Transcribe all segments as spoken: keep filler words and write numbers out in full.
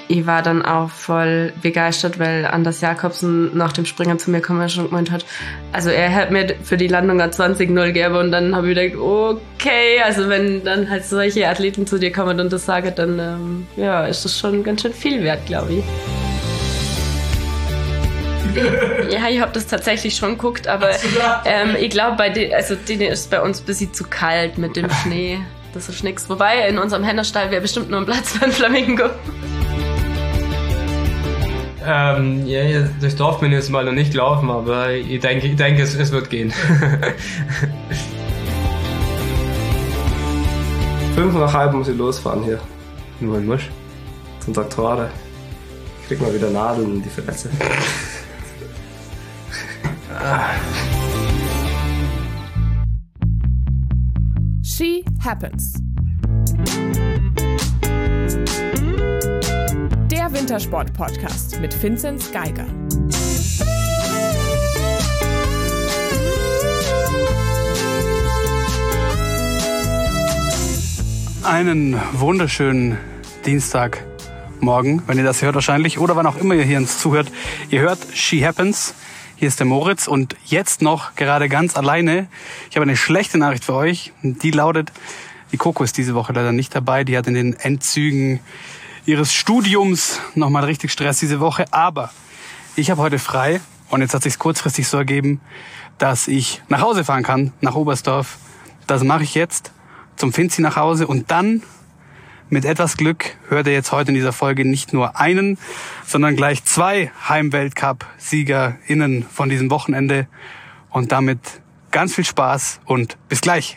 ich war dann auch voll begeistert, weil Anders Jakobsen nach dem Springen zu mir gekommen ist und gemeint hat, also er hat mir für die Landung eine zwanzig null gegeben und dann habe ich gedacht, okay, also wenn dann halt solche Athleten zu dir kommen und das sagen, dann ähm, ja, ist das schon ganz schön viel wert, glaube ich. Ja, ich habe das tatsächlich schon geguckt, aber ähm, ich glaube, bei de- also denen ist es bei uns ein bisschen zu kalt mit dem Schnee. Das ist nichts. Wobei, in unserem Hennerstall wäre bestimmt nur ein Platz für ein Flamingo. Ähm, ja, durchs Dorf bin ich jetzt mal noch nicht gelaufen, aber ich denke, ich denke es, es wird gehen. Fünf nach halb muss ich losfahren hier. Nur ein Musch. Zum Doktor. Ich krieg mal wieder Nadeln in die Fresse. She Happens. Der Wintersport-Podcast mit Vinzenz Geiger. Einen wunderschönen Dienstagmorgen, wenn ihr das hört wahrscheinlich, oder wann auch immer ihr hier uns zuhört. Ihr hört She Happens. Hier ist der Moritz und jetzt noch gerade ganz alleine. Ich habe eine schlechte Nachricht für euch. Die lautet, die Coco ist diese Woche leider nicht dabei. Die hat in den Endzügen ihres Studiums nochmal richtig Stress diese Woche. Aber ich habe heute frei und jetzt hat es sich kurzfristig so ergeben, dass ich nach Hause fahren kann, nach Oberstdorf. Das mache ich jetzt zum Finzi nach Hause und dann mit etwas Glück hört ihr jetzt heute in dieser Folge nicht nur einen, sondern gleich zwei Heim-Weltcup-SiegerInnen von diesem Wochenende. Und damit ganz viel Spaß und bis gleich.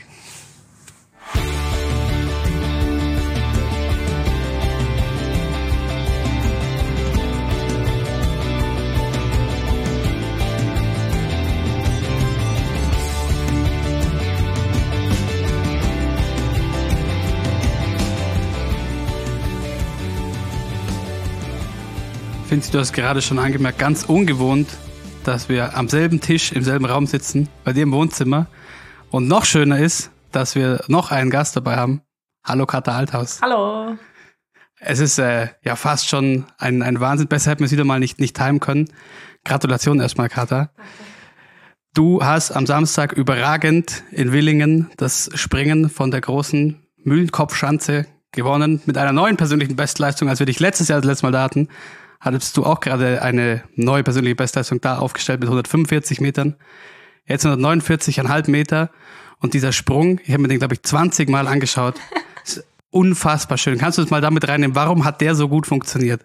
Vinzi, du hast gerade schon angemerkt, ganz ungewohnt, dass wir am selben Tisch im selben Raum sitzen, bei dir im Wohnzimmer. Und noch schöner ist, dass wir noch einen Gast dabei haben. Hallo Katha Althaus. Hallo. Es ist äh, ja fast schon ein, ein Wahnsinn. Besser hätten wir es wieder mal nicht, nicht timen können. Gratulation erstmal, Katha. Du hast am Samstag überragend in Willingen das Springen von der großen Mühlenkopfschanze gewonnen. Mit einer neuen persönlichen Bestleistung, als wir dich letztes Jahr das letzte Mal da hatten. Hattest du auch gerade eine neue persönliche Bestleistung da aufgestellt mit hundertfünfundvierzig Metern. Jetzt hundertneunundvierzig Komma fünf Meter. Und dieser Sprung, ich habe mir den, glaube ich, zwanzig Mal angeschaut. Ist unfassbar schön. Kannst du das mal damit reinnehmen? Warum hat der so gut funktioniert?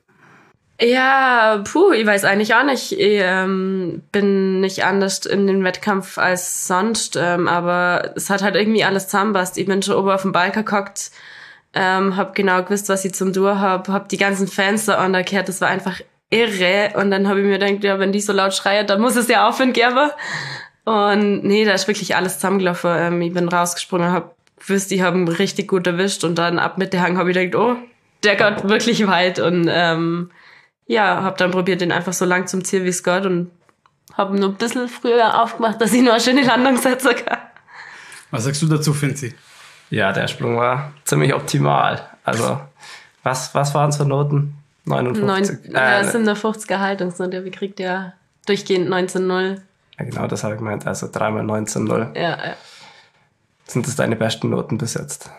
Ja, puh, ich weiß eigentlich auch nicht. Ich ähm, bin nicht anders in den Wettkampf als sonst. Ähm, aber es hat halt irgendwie alles zusammenpasst. Ich bin schon oben auf dem Balken gehockt. Ähm, hab genau gewusst, was ich zum Tun hab, hab die ganzen Fans da angehört, das war einfach irre. Und dann habe ich mir gedacht, ja, wenn die so laut schreien, dann muss es ja aufhören geben. Und nee, da ist wirklich alles zusammengelaufen. Ähm, ich bin rausgesprungen, hab gewusst, ich habe ihn richtig gut erwischt und dann ab Mittelhang habe ich gedacht, oh, der geht wirklich weit. Und ähm, ja, hab dann probiert, den einfach so lang zum Ziel, wie es geht und hab ihn nur ein bisschen früher aufgemacht, dass ich nur eine schöne Landung setzen kann. Was sagst du dazu, Vinzi? Ja, der Sprung war ziemlich optimal. Also, was, was waren es für Noten? neunundfünfzig? Neun, ja, es sind nur fünfziger Haltungsnote. Wir kriegt ja durchgehend neunzehn null. Ja, genau, das habe ich gemeint. Also dreimal neunzehn null. Ja, ja. Sind das deine besten Noten bis jetzt?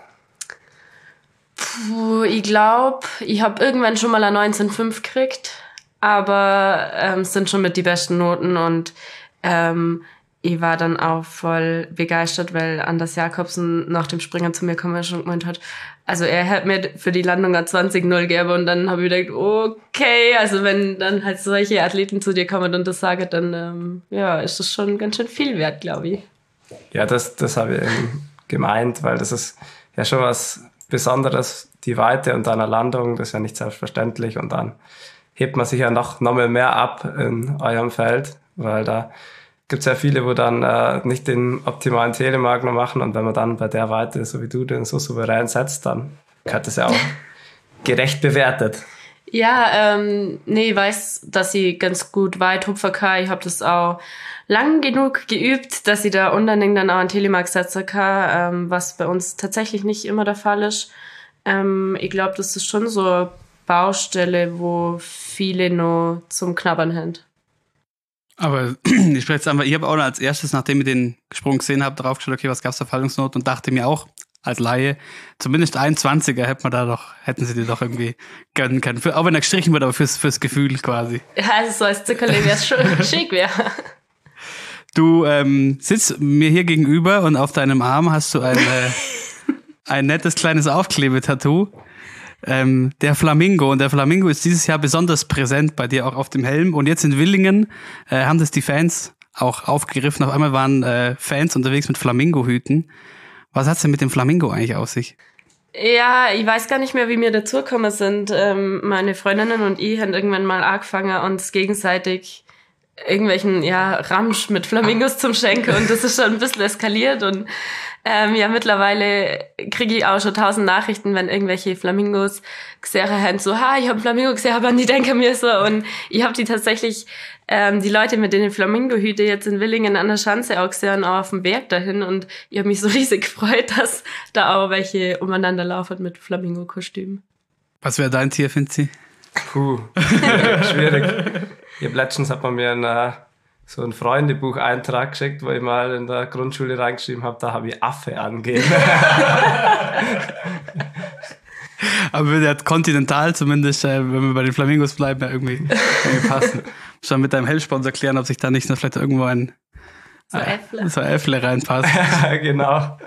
Puh, ich glaube, ich habe irgendwann schon mal eine neunzehn fünf gekriegt. Aber ähm, es sind schon mit die besten Noten und ähm, ich war dann auch voll begeistert, weil Anders Jakobsen nach dem Springen zu mir gekommen ist und gemeint hat, also er hat mir für die Landung eine zwanzig null gegeben und dann habe ich gedacht, okay, also wenn dann halt solche Athleten zu dir kommen und das sagen, dann ähm, ja, ist das schon ganz schön viel wert, glaube ich. Ja, das, das habe ich eben gemeint, weil das ist ja schon was Besonderes, die Weite und dann eine Landung, das ist ja nicht selbstverständlich und dann hebt man sich ja noch, noch mal mehr ab in eurem Feld, weil da gibt es ja viele, wo dann äh, nicht den optimalen Telemark noch machen und wenn man dann bei der Weite, so wie du, den so souverän setzt, dann gehört das ja auch gerecht bewertet. Ja, ähm, nee, ich weiß, dass ich ganz gut weit hupfen kann. Ich habe das auch lang genug geübt, dass ich da unten dann auch einen Telemark setzen kann, ähm, was bei uns tatsächlich nicht immer der Fall ist. Ähm, ich glaube, das ist schon so Baustelle, wo viele noch zum Knabbern haben. Aber ich spreche jetzt einfach, ich habe auch als erstes, nachdem ich den Sprung gesehen habe, draufgeschaut, okay, was gab's da Fallungsnot und dachte mir auch, als Laie, zumindest ein zwanziger hätte man da doch, hätten sie dir doch irgendwie gönnen können. Für, auch wenn er gestrichen wird, aber fürs, fürs Gefühl quasi. Ja, also so als Zuckerle wäre es schon schick, wäre. Du ähm, sitzt mir hier gegenüber und auf deinem Arm hast du ein, äh, ein nettes kleines Aufklebetattoo. Ähm, der Flamingo. Und der Flamingo ist dieses Jahr besonders präsent bei dir auch auf dem Helm. Und jetzt in Villingen äh, haben das die Fans auch aufgegriffen. Auf einmal waren äh, Fans unterwegs mit Flamingo-Hüten. Was hat's denn mit dem Flamingo eigentlich auf sich? Ja, ich weiß gar nicht mehr, wie wir dazugekommen sind. Ähm, meine Freundinnen und ich haben irgendwann mal angefangen, uns gegenseitig irgendwelchen, ja, Ramsch mit Flamingos zum Schenken. Und das ist schon ein bisschen eskaliert. Und ähm, ja, mittlerweile kriege ich auch schon tausend Nachrichten, wenn irgendwelche Flamingos gesehen haben, so, ha, ich habe einen Flamingo gesehen, aber die denken mir so. Und ich habe die tatsächlich, ähm, die Leute mit den Flamingo-Hüte jetzt in Willingen an der Schanze auch gesehen, auch auf dem Berg dahin. Und ich habe mich so riesig gefreut, dass da auch welche umeinander laufen mit Flamingo-Kostümen. Was wäre dein Tier, Finzi? Puh, schwierig. Ich hab letztens hat man mir ein, äh, so einen Freundebuch-Eintrag geschickt, wo ich mal in der Grundschule reingeschrieben habe, da habe ich Affe angegeben. Aber der hat kontinental zumindest, äh, wenn wir bei den Flamingos bleiben, ja irgendwie, irgendwie passen. Schon mit deinem Hellsponsor klären, ob sich da nicht noch vielleicht irgendwo ein So äh, Äffle. so Äffle reinpasst. Genau.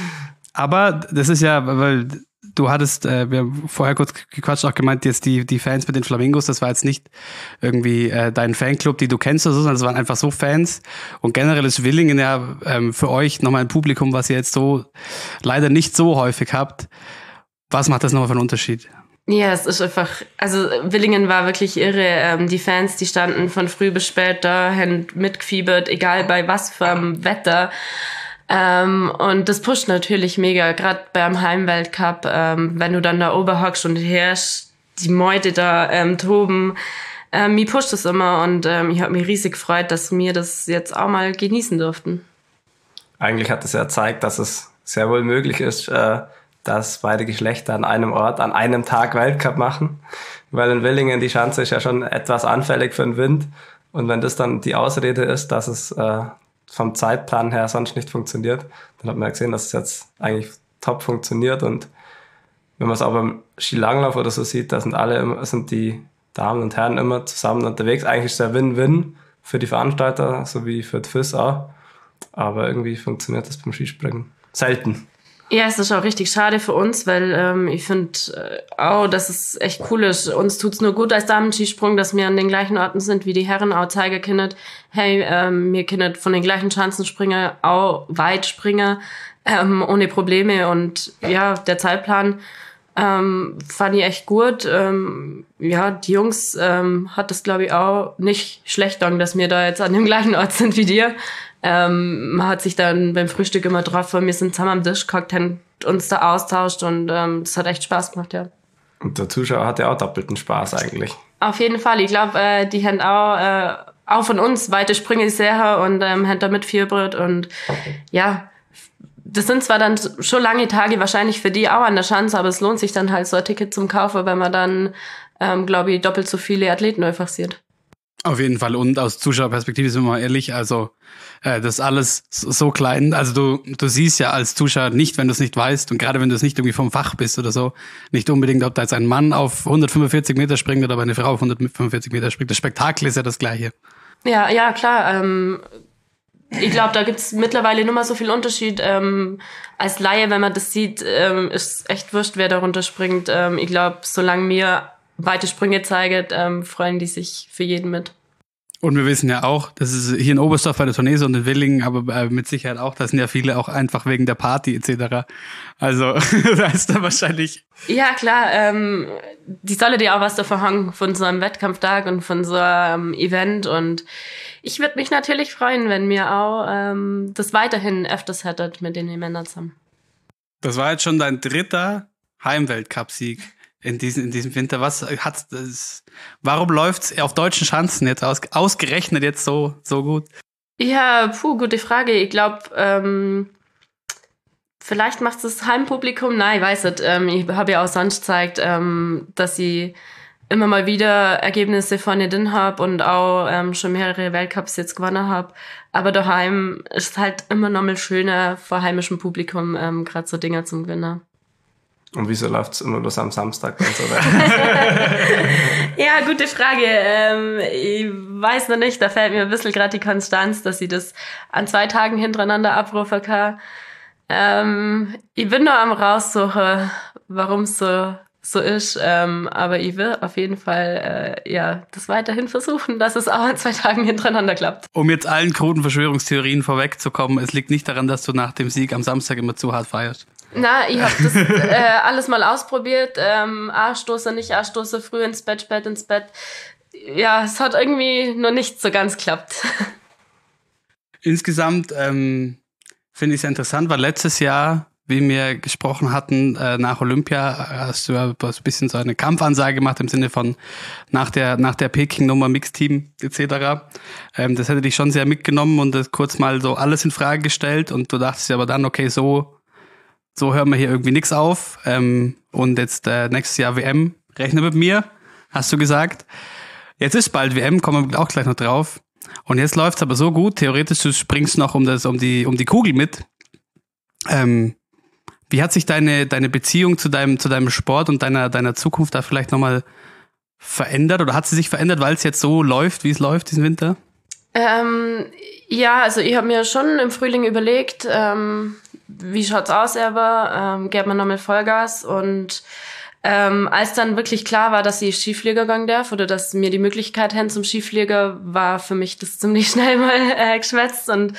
Aber das ist ja, weil du hattest, äh, wir haben vorher kurz gequatscht, auch gemeint, jetzt die, die Fans mit den Flamingos, das war jetzt nicht irgendwie äh, dein Fanclub, die du kennst oder so, sondern das waren einfach so Fans. Und generell ist Villingen ja ähm, für euch nochmal ein Publikum, was ihr jetzt so leider nicht so häufig habt. Was macht das nochmal für einen Unterschied? Ja, es ist einfach, also Villingen war wirklich irre. Ähm, die Fans, die standen von früh bis spät da, haben mitgefiebert, egal bei was für einem Wetter. Ähm, und das pusht natürlich mega, gerade beim Heimweltcup, ähm, wenn du dann da oben hockst und hörst, die Meute da ähm, toben. Ähm, mir pusht das immer und ähm, ich habe mich riesig gefreut, dass wir das jetzt auch mal genießen durften. Eigentlich hat es ja gezeigt, dass es sehr wohl möglich ist, äh, dass beide Geschlechter an einem Ort, an einem Tag Weltcup machen. Weil in Villingen die Schanze ist ja schon etwas anfällig für den Wind. Und wenn das dann die Ausrede ist, dass es äh, vom Zeitplan her sonst nicht funktioniert, dann hat man ja gesehen, dass es jetzt eigentlich top funktioniert. Und wenn man es auch beim Skilanglauf oder so sieht, da sind alle immer, sind die Damen und Herren immer zusammen unterwegs. Eigentlich ist der Win-Win für die Veranstalter, sowie für die F I S auch. Aber irgendwie funktioniert das beim Skispringen selten. Ja, es ist auch richtig schade für uns, weil ähm, ich finde äh, auch, dass es echt cool ist. Uns tut's nur gut als Damen-Skisprung, dass wir an den gleichen Orten sind wie die Herren, auch zeigen können, hey, ähm, wir können von den gleichen Schanzen springen, auch weit springen, ähm, ohne Probleme. Und ja, der Zeitplan ähm, fand ich echt gut. Ähm, ja, die Jungs ähm, hat das, glaube ich, auch nicht schlecht gegangen, dass wir da jetzt an dem gleichen Ort sind wie dir. Ähm, man hat sich dann beim Frühstück immer getroffen, wir sind zusammen am Tisch gehockt, haben uns da austauscht und ähm, das hat echt Spaß gemacht, ja. Und der Zuschauer hat ja auch doppelten Spaß eigentlich. Auf jeden Fall, ich glaube, äh, die haben auch, äh, auch von uns weite Sprünge sehr und ähm, haben da mitgefiebert und ja, das sind zwar dann schon lange Tage wahrscheinlich für die auch an der Schanze, aber es lohnt sich dann halt so ein Ticket zum Kaufen, wenn man dann, ähm, glaube ich, doppelt so viele Athleten einfach sieht. Auf jeden Fall. Und aus Zuschauerperspektive sind wir mal ehrlich, also äh, das ist alles so klein. Also du du siehst ja als Zuschauer nicht, wenn du es nicht weißt und gerade wenn du es nicht irgendwie vom Fach bist oder so, nicht unbedingt, ob da jetzt ein Mann auf hundertfünfundvierzig Meter springt oder eine Frau auf hundertfünfundvierzig Meter springt. Das Spektakel ist ja das gleiche. Ja, ja, klar. Ähm, ich glaube, da gibt's mittlerweile nur mal so viel Unterschied. Ähm, als Laie, wenn man das sieht, ähm, ist echt wurscht, wer da runterspringt. Ähm, ich glaube, solange mir weite Sprünge zeigt, ähm, freuen die sich für jeden mit. Und wir wissen ja auch, das ist hier in Oberstdorf bei der Tournee und in Willingen, aber äh, mit Sicherheit auch, da sind ja viele auch einfach wegen der Party et cetera. Also da ist da wahrscheinlich... Ja, klar, ähm, die solle dir auch was davon haben von so einem Wettkampftag und von so einem Event und ich würde mich natürlich freuen, wenn wir auch ähm, das weiterhin öfters hättet mit den Männern zusammen. Das war jetzt schon dein dritter Heimweltcup-Sieg. In diesem, in diesem Winter, was hat's das, warum läuft's auf deutschen Schanzen jetzt aus, ausgerechnet jetzt so, so gut? Ja, puh, gute Frage. Ich glaube, ähm, Vielleicht macht es das Heimpublikum. Nein, ich weiß nicht. Ähm, ich habe ja auch sonst gezeigt, ähm, dass ich immer mal wieder Ergebnisse von drin habe und auch ähm, schon mehrere Weltcups jetzt gewonnen habe. Aber daheim ist es halt immer noch mal schöner, vor heimischem Publikum ähm, gerade so Dinge zum Gewinnen. Und wieso läuft es immer bloß am Samstag dann so? Ja, gute Frage. Ähm, ich weiß noch nicht, da fällt mir ein bisschen gerade die Konstanz, dass ich das an zwei Tagen hintereinander abrufen kann. Ähm, ich bin nur am raussuchen, warum es so so ist, ähm, aber ich will auf jeden Fall äh, ja das weiterhin versuchen, dass es auch an zwei Tagen hintereinander klappt. Um jetzt allen kruden Verschwörungstheorien vorwegzukommen, es liegt nicht daran, dass du nach dem Sieg am Samstag immer zu hart feierst. Na, ich habe das äh, alles mal ausprobiert, ähm, A-Stoße, nicht A-Stoße, früh ins Bett, spät ins Bett. Ja, es hat irgendwie noch nicht so ganz geklappt. Insgesamt ähm, finde ich es interessant, weil letztes Jahr, wie wir gesprochen hatten, äh, nach Olympia hast du ja ein bisschen so eine Kampfansage gemacht im Sinne von nach der nach der Peking-Nummer Mixteam et cetera. Ähm, das hätte dich schon sehr mitgenommen und das kurz mal so alles in Frage gestellt und du dachtest ja aber dann, okay, so so hören wir hier irgendwie nichts auf ähm, und jetzt äh, nächstes Jahr W M, rechne mit mir, hast du gesagt. Jetzt ist bald W M, kommen wir auch gleich noch drauf. Und jetzt läuft's aber so gut, theoretisch du springst noch um das um die um die Kugel mit. Ähm, Wie hat sich deine, deine Beziehung zu deinem, zu deinem Sport und deiner, deiner Zukunft da vielleicht nochmal verändert? Oder hat sie sich verändert, weil es jetzt so läuft, wie es läuft diesen Winter? Ähm, ja, also ich habe mir schon im Frühling überlegt, ähm, wie schaut's aus, aber ähm, gäbe mir nochmal Vollgas. Und ähm, als dann wirklich klar war, dass ich Skiflieger gehen darf oder dass mir die Möglichkeit hin zum Skiflieger, war für mich das ziemlich schnell mal äh, geschwätzt. Und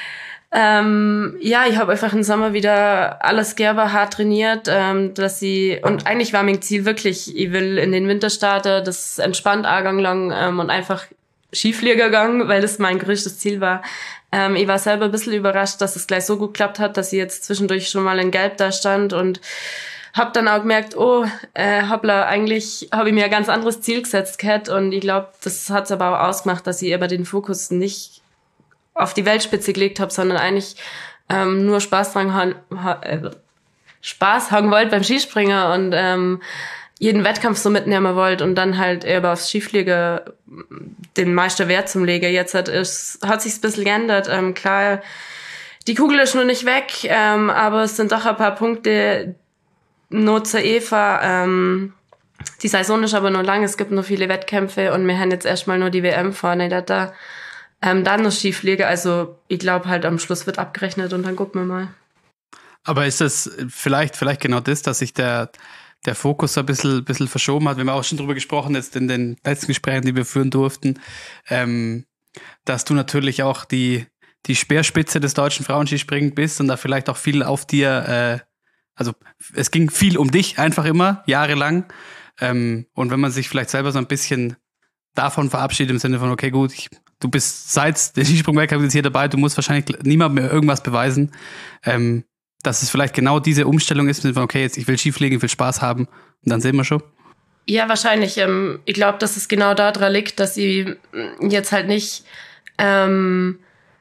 Ähm, ja, ich habe einfach im Sommer wieder alles gerne hart trainiert, ähm, dass ich, und eigentlich war mein Ziel wirklich, ich will in den Winter starten, das entspannt angang lang ähm, und einfach Skiflieger gegangen, weil das mein größtes Ziel war. Ähm, ich war selber ein bisschen überrascht, dass es gleich so gut geklappt hat, dass ich jetzt zwischendurch schon mal in Gelb da stand und habe dann auch gemerkt, oh, äh, hoppla, eigentlich habe ich mir ein ganz anderes Ziel gesetzt gehabt und ich glaube, das hat es aber auch ausgemacht, dass ich aber den Fokus nicht auf die Weltspitze gelegt habe, sondern eigentlich ähm, nur Spaß dran ha- ha- äh, Spaß haben wollte beim Skispringen und ähm, jeden Wettkampf so mitnehmen wollte und dann halt eher aufs Skifliegen den meisten Wert zum Legen. Jetzt hat es hat sich's ein bisschen geändert. Ähm, klar, die Kugel ist noch nicht weg, ähm, aber es sind doch ein paar Punkte nur zur Eva. Ähm, die Saison ist aber noch lang, es gibt noch viele Wettkämpfe und wir haben jetzt erstmal nur die W M vorne. Da, da Ähm, dann noch Skifliege, also ich glaube halt am Schluss wird abgerechnet und dann gucken wir mal. Aber ist das vielleicht vielleicht genau das, dass sich der der Fokus ein bisschen, bisschen verschoben hat? Wir haben auch schon drüber gesprochen, jetzt in den letzten Gesprächen, die wir führen durften, ähm, dass du natürlich auch die die Speerspitze des deutschen Frauenskispringen bist und da vielleicht auch viel auf dir, äh, also es ging viel um dich einfach immer, jahrelang. Ähm, und wenn man sich vielleicht selber so ein bisschen davon verabschiedet im Sinne von, okay, gut, ich du bist seit der Skisprung-Weltcup jetzt hier dabei, du musst wahrscheinlich niemandem mehr irgendwas beweisen, ähm, dass es vielleicht genau diese Umstellung ist, mit okay, jetzt ich will Skifliegen, ich will Spaß haben und dann sehen wir schon. Ja, wahrscheinlich. Ähm, ich glaube, dass es genau daran liegt, dass ich jetzt halt nicht ähm,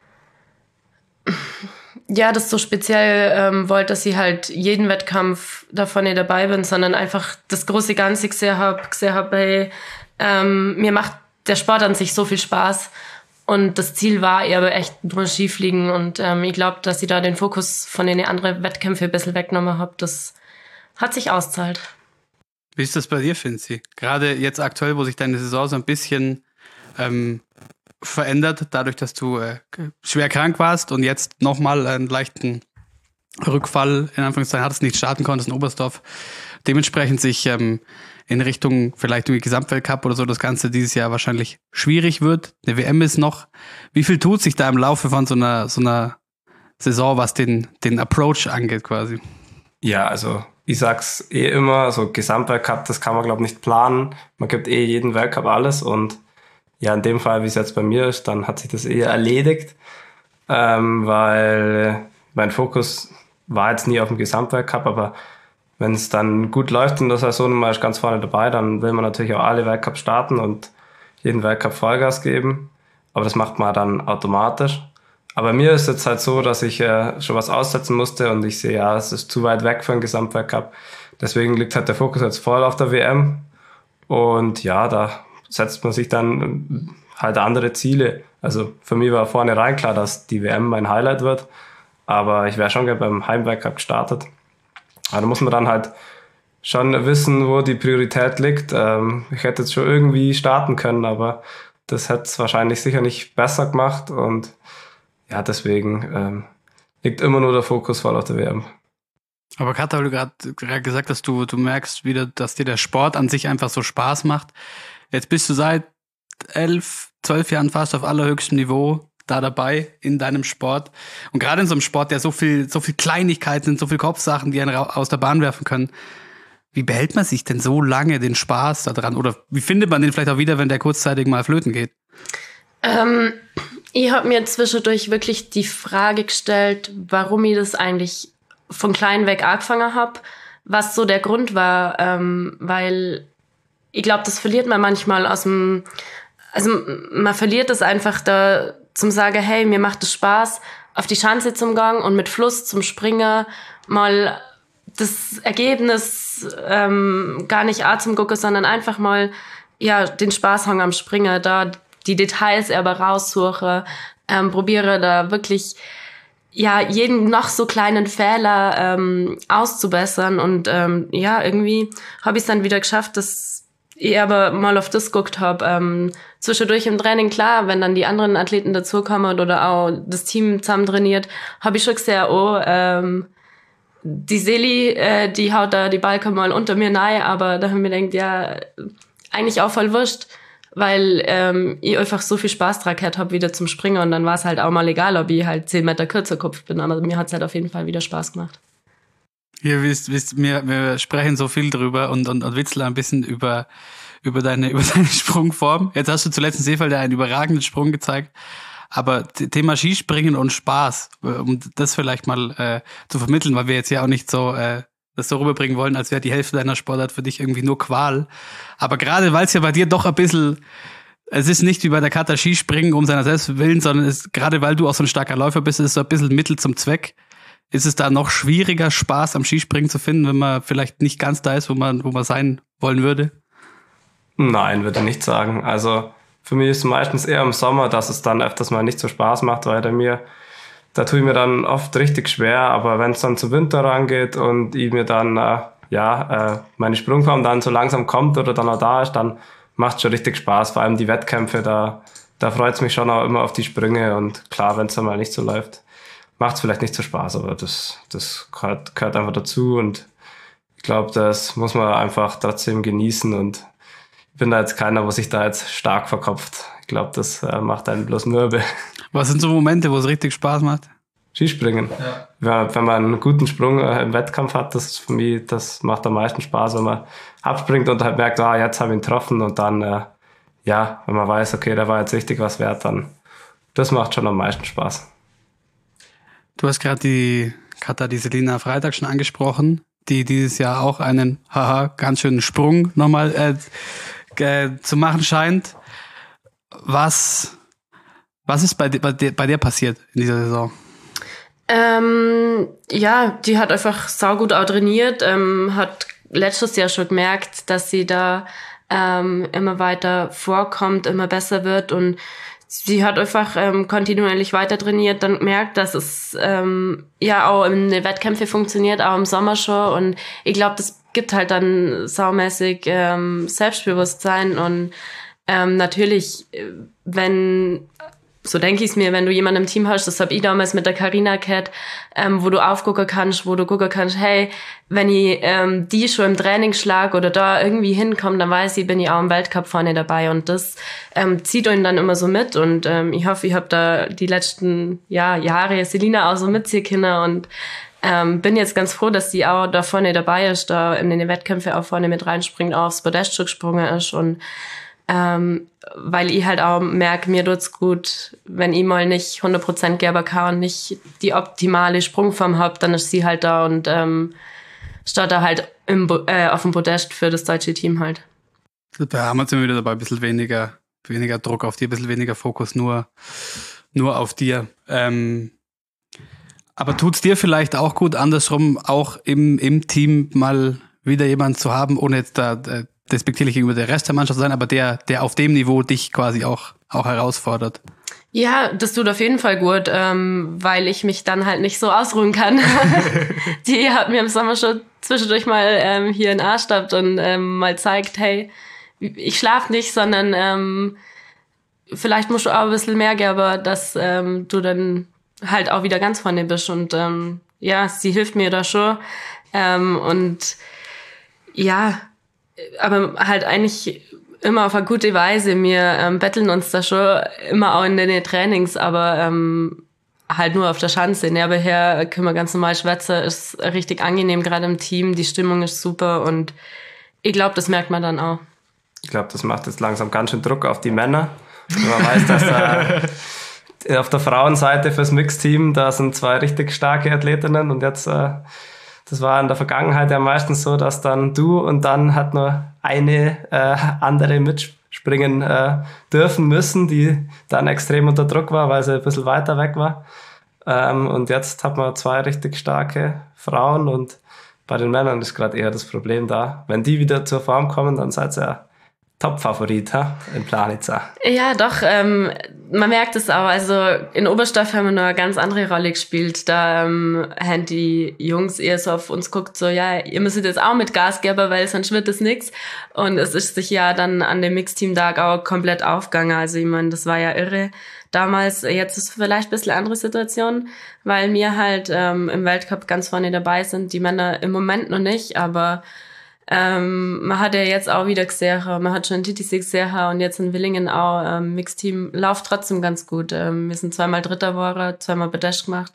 ja, das so speziell ähm, wollte, dass ich halt jeden Wettkampf davon nicht dabei bin, sondern einfach das große Ganze gesehen habe, gesehen habe, hey, ähm, mir macht der Sport an sich so viel Spaß. Und das Ziel war eher aber echt nur Skifliegen. Und ähm, ich glaube, dass ich da den Fokus von den anderen Wettkämpfen ein bisschen weggenommen habe. Das hat sich auszahlt. Wie ist das bei dir, Finzi? Gerade jetzt aktuell, wo sich deine Saison so ein bisschen ähm, verändert, dadurch, dass du äh, schwer krank warst und jetzt nochmal einen leichten Rückfall, in Anführungszeichen, hattest, nicht starten konntest in Oberstdorf. Dementsprechend sich ähm, in Richtung vielleicht irgendwie Gesamtweltcup oder so das Ganze dieses Jahr wahrscheinlich schwierig wird. Eine W M ist noch. Wie viel tut sich da im Laufe von so einer so einer Saison, was den den Approach angeht quasi? Ja, also ich sag's eh immer, so Gesamtweltcup, das kann man glaube nicht planen. Man gibt eh jeden Weltcup alles und ja, in dem Fall, wie es jetzt bei mir ist, dann hat sich das eher erledigt, ähm, weil mein Fokus war jetzt nie auf dem Gesamtweltcup, aber wenn es dann gut läuft in der Saison und man ist ganz vorne dabei, dann will man natürlich auch alle Weltcups starten und jeden Weltcup Vollgas geben. Aber das macht man dann automatisch. aber mir ist jetzt halt so, dass ich äh, schon was aussetzen musste und ich sehe, ja, es ist zu weit weg für einen Gesamtweltcup. Deswegen liegt halt der Fokus jetzt voll auf der W M. Und ja, da setzt man sich dann halt andere Ziele. Also für mich war vornherein klar, dass die W M mein Highlight wird. Aber ich wäre schon gerne beim Heimweltcup gestartet. Aber da muss man dann halt schon wissen, wo die Priorität liegt. Ähm, ich hätte jetzt schon irgendwie starten können, aber das hätte es wahrscheinlich sicher nicht besser gemacht. Und ja, deswegen ähm, liegt immer nur der Fokus voll auf der W M. Aber Katha, weil du gerade gesagt hast, du, du merkst wieder, dass dir der Sport an sich einfach so Spaß macht. Jetzt bist du seit elf, zwölf Jahren fast auf allerhöchstem Niveau da dabei in deinem Sport. Und gerade in so einem Sport, der so viel, so viel Kleinigkeiten sind, so viel Kopfsachen, die einen aus der Bahn werfen können. Wie behält man sich denn so lange den Spaß daran? Oder wie findet man den vielleicht auch wieder, wenn der kurzzeitig mal flöten geht? Ähm, ich habe mir zwischendurch wirklich die Frage gestellt, warum ich das eigentlich von klein weg angefangen habe, was so der Grund war, ähm, weil ich glaube, das verliert man manchmal aus dem, also man verliert es einfach da zum sagen, hey, mir macht es Spaß, auf die Schanze zum Gang und mit Fluss zum Springen mal das Ergebnis ähm, gar nicht A zum Gucken, sondern einfach mal ja den Spaß haben am Springen, da die Details aber raussuche, ähm, probiere da wirklich ja jeden noch so kleinen Fehler ähm, auszubessern und ähm, ja irgendwie habe ich es dann wieder geschafft, dass ich aber mal auf das geguckt habe. Ähm, zwischendurch im Training, klar, wenn dann die anderen Athleten dazukommen oder auch das Team zusammen trainiert, habe ich schon gesehen, oh, ähm, die Seli, äh, die haut da die Balken mal unter mir rein, aber da haben wir gedacht, ja, eigentlich auch voll wurscht, weil ähm, ich einfach so viel Spaß dran gehabt habe wieder zum Springen und dann war es halt auch mal egal, ob ich halt zehn Meter kürzer gekupft bin, aber mir hat es halt auf jeden Fall wieder Spaß gemacht. Ihr wisst, wisst wir, wir sprechen so viel drüber und, und, und witzeln ein bisschen über, über, deine, über deine Sprungform. Jetzt hast du zuletzt in Seefeld einen überragenden Sprung gezeigt. Aber Thema Skispringen und Spaß, um das vielleicht mal äh, zu vermitteln, weil wir jetzt ja auch nicht so äh, das so rüberbringen wollen, als wäre die Hälfte deiner Sportart für dich irgendwie nur Qual. Aber gerade weil es ja bei dir doch ein bisschen, es ist nicht wie bei der Katha Skispringen um seiner selbst willen, sondern es, gerade weil du auch so ein starker Läufer bist, ist es so ein bisschen Mittel zum Zweck. Ist es da noch schwieriger, Spaß am Skispringen zu finden, wenn man vielleicht nicht ganz da ist, wo man, wo man sein wollen würde? Nein, würde ich nicht sagen. Also für mich ist es meistens eher im Sommer, dass es dann öfters mal nicht so Spaß macht, weil der mir, da tue ich mir dann oft richtig schwer, aber wenn es dann zum Winter rangeht und ich mir dann, äh, ja, äh, meine Sprungform dann so langsam kommt oder dann auch da ist, dann macht es schon richtig Spaß, vor allem die Wettkämpfe, da, da freut es mich schon auch immer auf die Sprünge und klar, wenn es dann mal nicht so läuft, macht es vielleicht nicht so Spaß, aber das, das gehört, gehört einfach dazu und ich glaube, das muss man einfach trotzdem genießen und ich bin da jetzt keiner, wo sich da jetzt stark verkopft. Ich glaube, das äh, macht einen bloß mürbe. Was sind so Momente, wo es richtig Spaß macht? Skispringen. Ja. Wenn, wenn man einen guten Sprung äh, im Wettkampf hat, das ist für mich, das macht am meisten Spaß, wenn man abspringt und halt merkt, ah, jetzt habe ich ihn getroffen und dann, äh, ja, wenn man weiß, okay, da war jetzt richtig was wert, dann das macht schon am meisten Spaß. Du hast gerade die Katha, die Selina Freitag schon angesprochen, die dieses Jahr auch einen, haha, ganz schönen Sprung nochmal äh, äh, zu machen scheint. Was, was ist bei, bei, dir, bei dir passiert in dieser Saison? Ähm, ja, die hat einfach saugut auch trainiert, ähm, hat letztes Jahr schon gemerkt, dass sie da ähm, immer weiter vorkommt, immer besser wird und sie hat einfach ähm, kontinuierlich weiter trainiert, dann gemerkt, dass es ähm, ja auch in den Wettkämpfen funktioniert, auch im Sommer schon und ich glaube, das gibt halt dann saumäßig ähm, Selbstbewusstsein und ähm, natürlich, wenn, so denke ich es mir, wenn du jemanden im Team hast, das habe ich damals mit der Carina gehabt, ähm, wo du aufgucken kannst, wo du gucken kannst, hey, wenn ich ähm, die schon im Training schlag oder da irgendwie hinkomme, dann weiß ich, bin ich auch im Weltcup vorne dabei und das ähm, zieht euch dann immer so mit und ähm, ich hoffe, ich habe da die letzten ja, Jahre Selina auch so mitziehen können und ähm, bin jetzt ganz froh, dass die auch da vorne dabei ist, da in den Wettkämpfen auch vorne mit reinspringt, auch aufs Podest gesprungen ist und Ähm, weil ich halt auch merke, mir tut's gut, wenn ich mal nicht hundert Prozent geben kann und nicht die optimale Sprungform habe, dann ist sie halt da und ähm, steht da halt im, äh, auf dem Podest für das deutsche Team halt. Da haben wir jetzt immer wieder dabei, ein bisschen weniger, weniger Druck auf die, ein bisschen weniger Fokus nur nur auf dir. Ähm, aber tut's dir vielleicht auch gut, andersrum auch im, im Team mal wieder jemanden zu haben, ohne jetzt da äh, despektierlich gegenüber der Rest der Mannschaft zu sein, aber der, der auf dem Niveau dich quasi auch, auch herausfordert? Ja, das tut auf jeden Fall gut, ähm, weil ich mich dann halt nicht so ausruhen kann. Die hat mir im Sommer schon zwischendurch mal ähm, hier in Arstadt und ähm, mal zeigt, hey, ich schlaf nicht, sondern ähm, vielleicht musst du auch ein bisschen mehr geben, aber dass ähm, du dann halt auch wieder ganz vorne bist. Und ähm, ja, sie hilft mir da schon. Ähm, und ja, aber halt eigentlich immer auf eine gute Weise. Wir ähm, betteln uns da schon immer auch in den Trainings, aber ähm, halt nur auf der Schanze. Nebenher können wir ganz normal schwätzen. Ist richtig angenehm, gerade im Team. Die Stimmung ist super und ich glaube, das merkt man dann auch. Ich glaube, das macht jetzt langsam ganz schön Druck auf die Männer. Man weiß, dass äh, auf der Frauenseite fürs Mixteam, da sind zwei richtig starke Athletinnen und jetzt, äh, das war in der Vergangenheit ja meistens so, dass dann du und dann hat nur eine äh, andere mitspringen äh, dürfen müssen, die dann extrem unter Druck war, weil sie ein bisschen weiter weg war. Ähm, und jetzt hat man zwei richtig starke Frauen und bei den Männern ist gerade eher das Problem da. Wenn die wieder zur Form kommen, dann seid ihr ja Top-Favorit ha? in Planica. Ja, doch. Ähm, man merkt es auch. Also in Oberstdorf haben wir noch eine ganz andere Rolle gespielt. Da ähm, haben die Jungs eher so auf uns geguckt, so ja, ihr müsst jetzt auch mit Gas geben, weil sonst wird das nix. Und es ist sich ja dann an dem Mixteam-Tag auch komplett aufgegangen. Also ich meine, das war ja irre damals. Jetzt ist vielleicht ein bisschen andere Situation, weil wir halt ähm, im Weltcup ganz vorne dabei sind. Die Männer im Moment noch nicht, aber Ähm, man hat ja jetzt auch wieder gesehen, man hat schon in Titisee gesehen und jetzt in Willingen auch, ähm, Mixteam läuft trotzdem ganz gut. Ähm, wir sind zweimal Dritter geworden, zweimal Bedesch gemacht.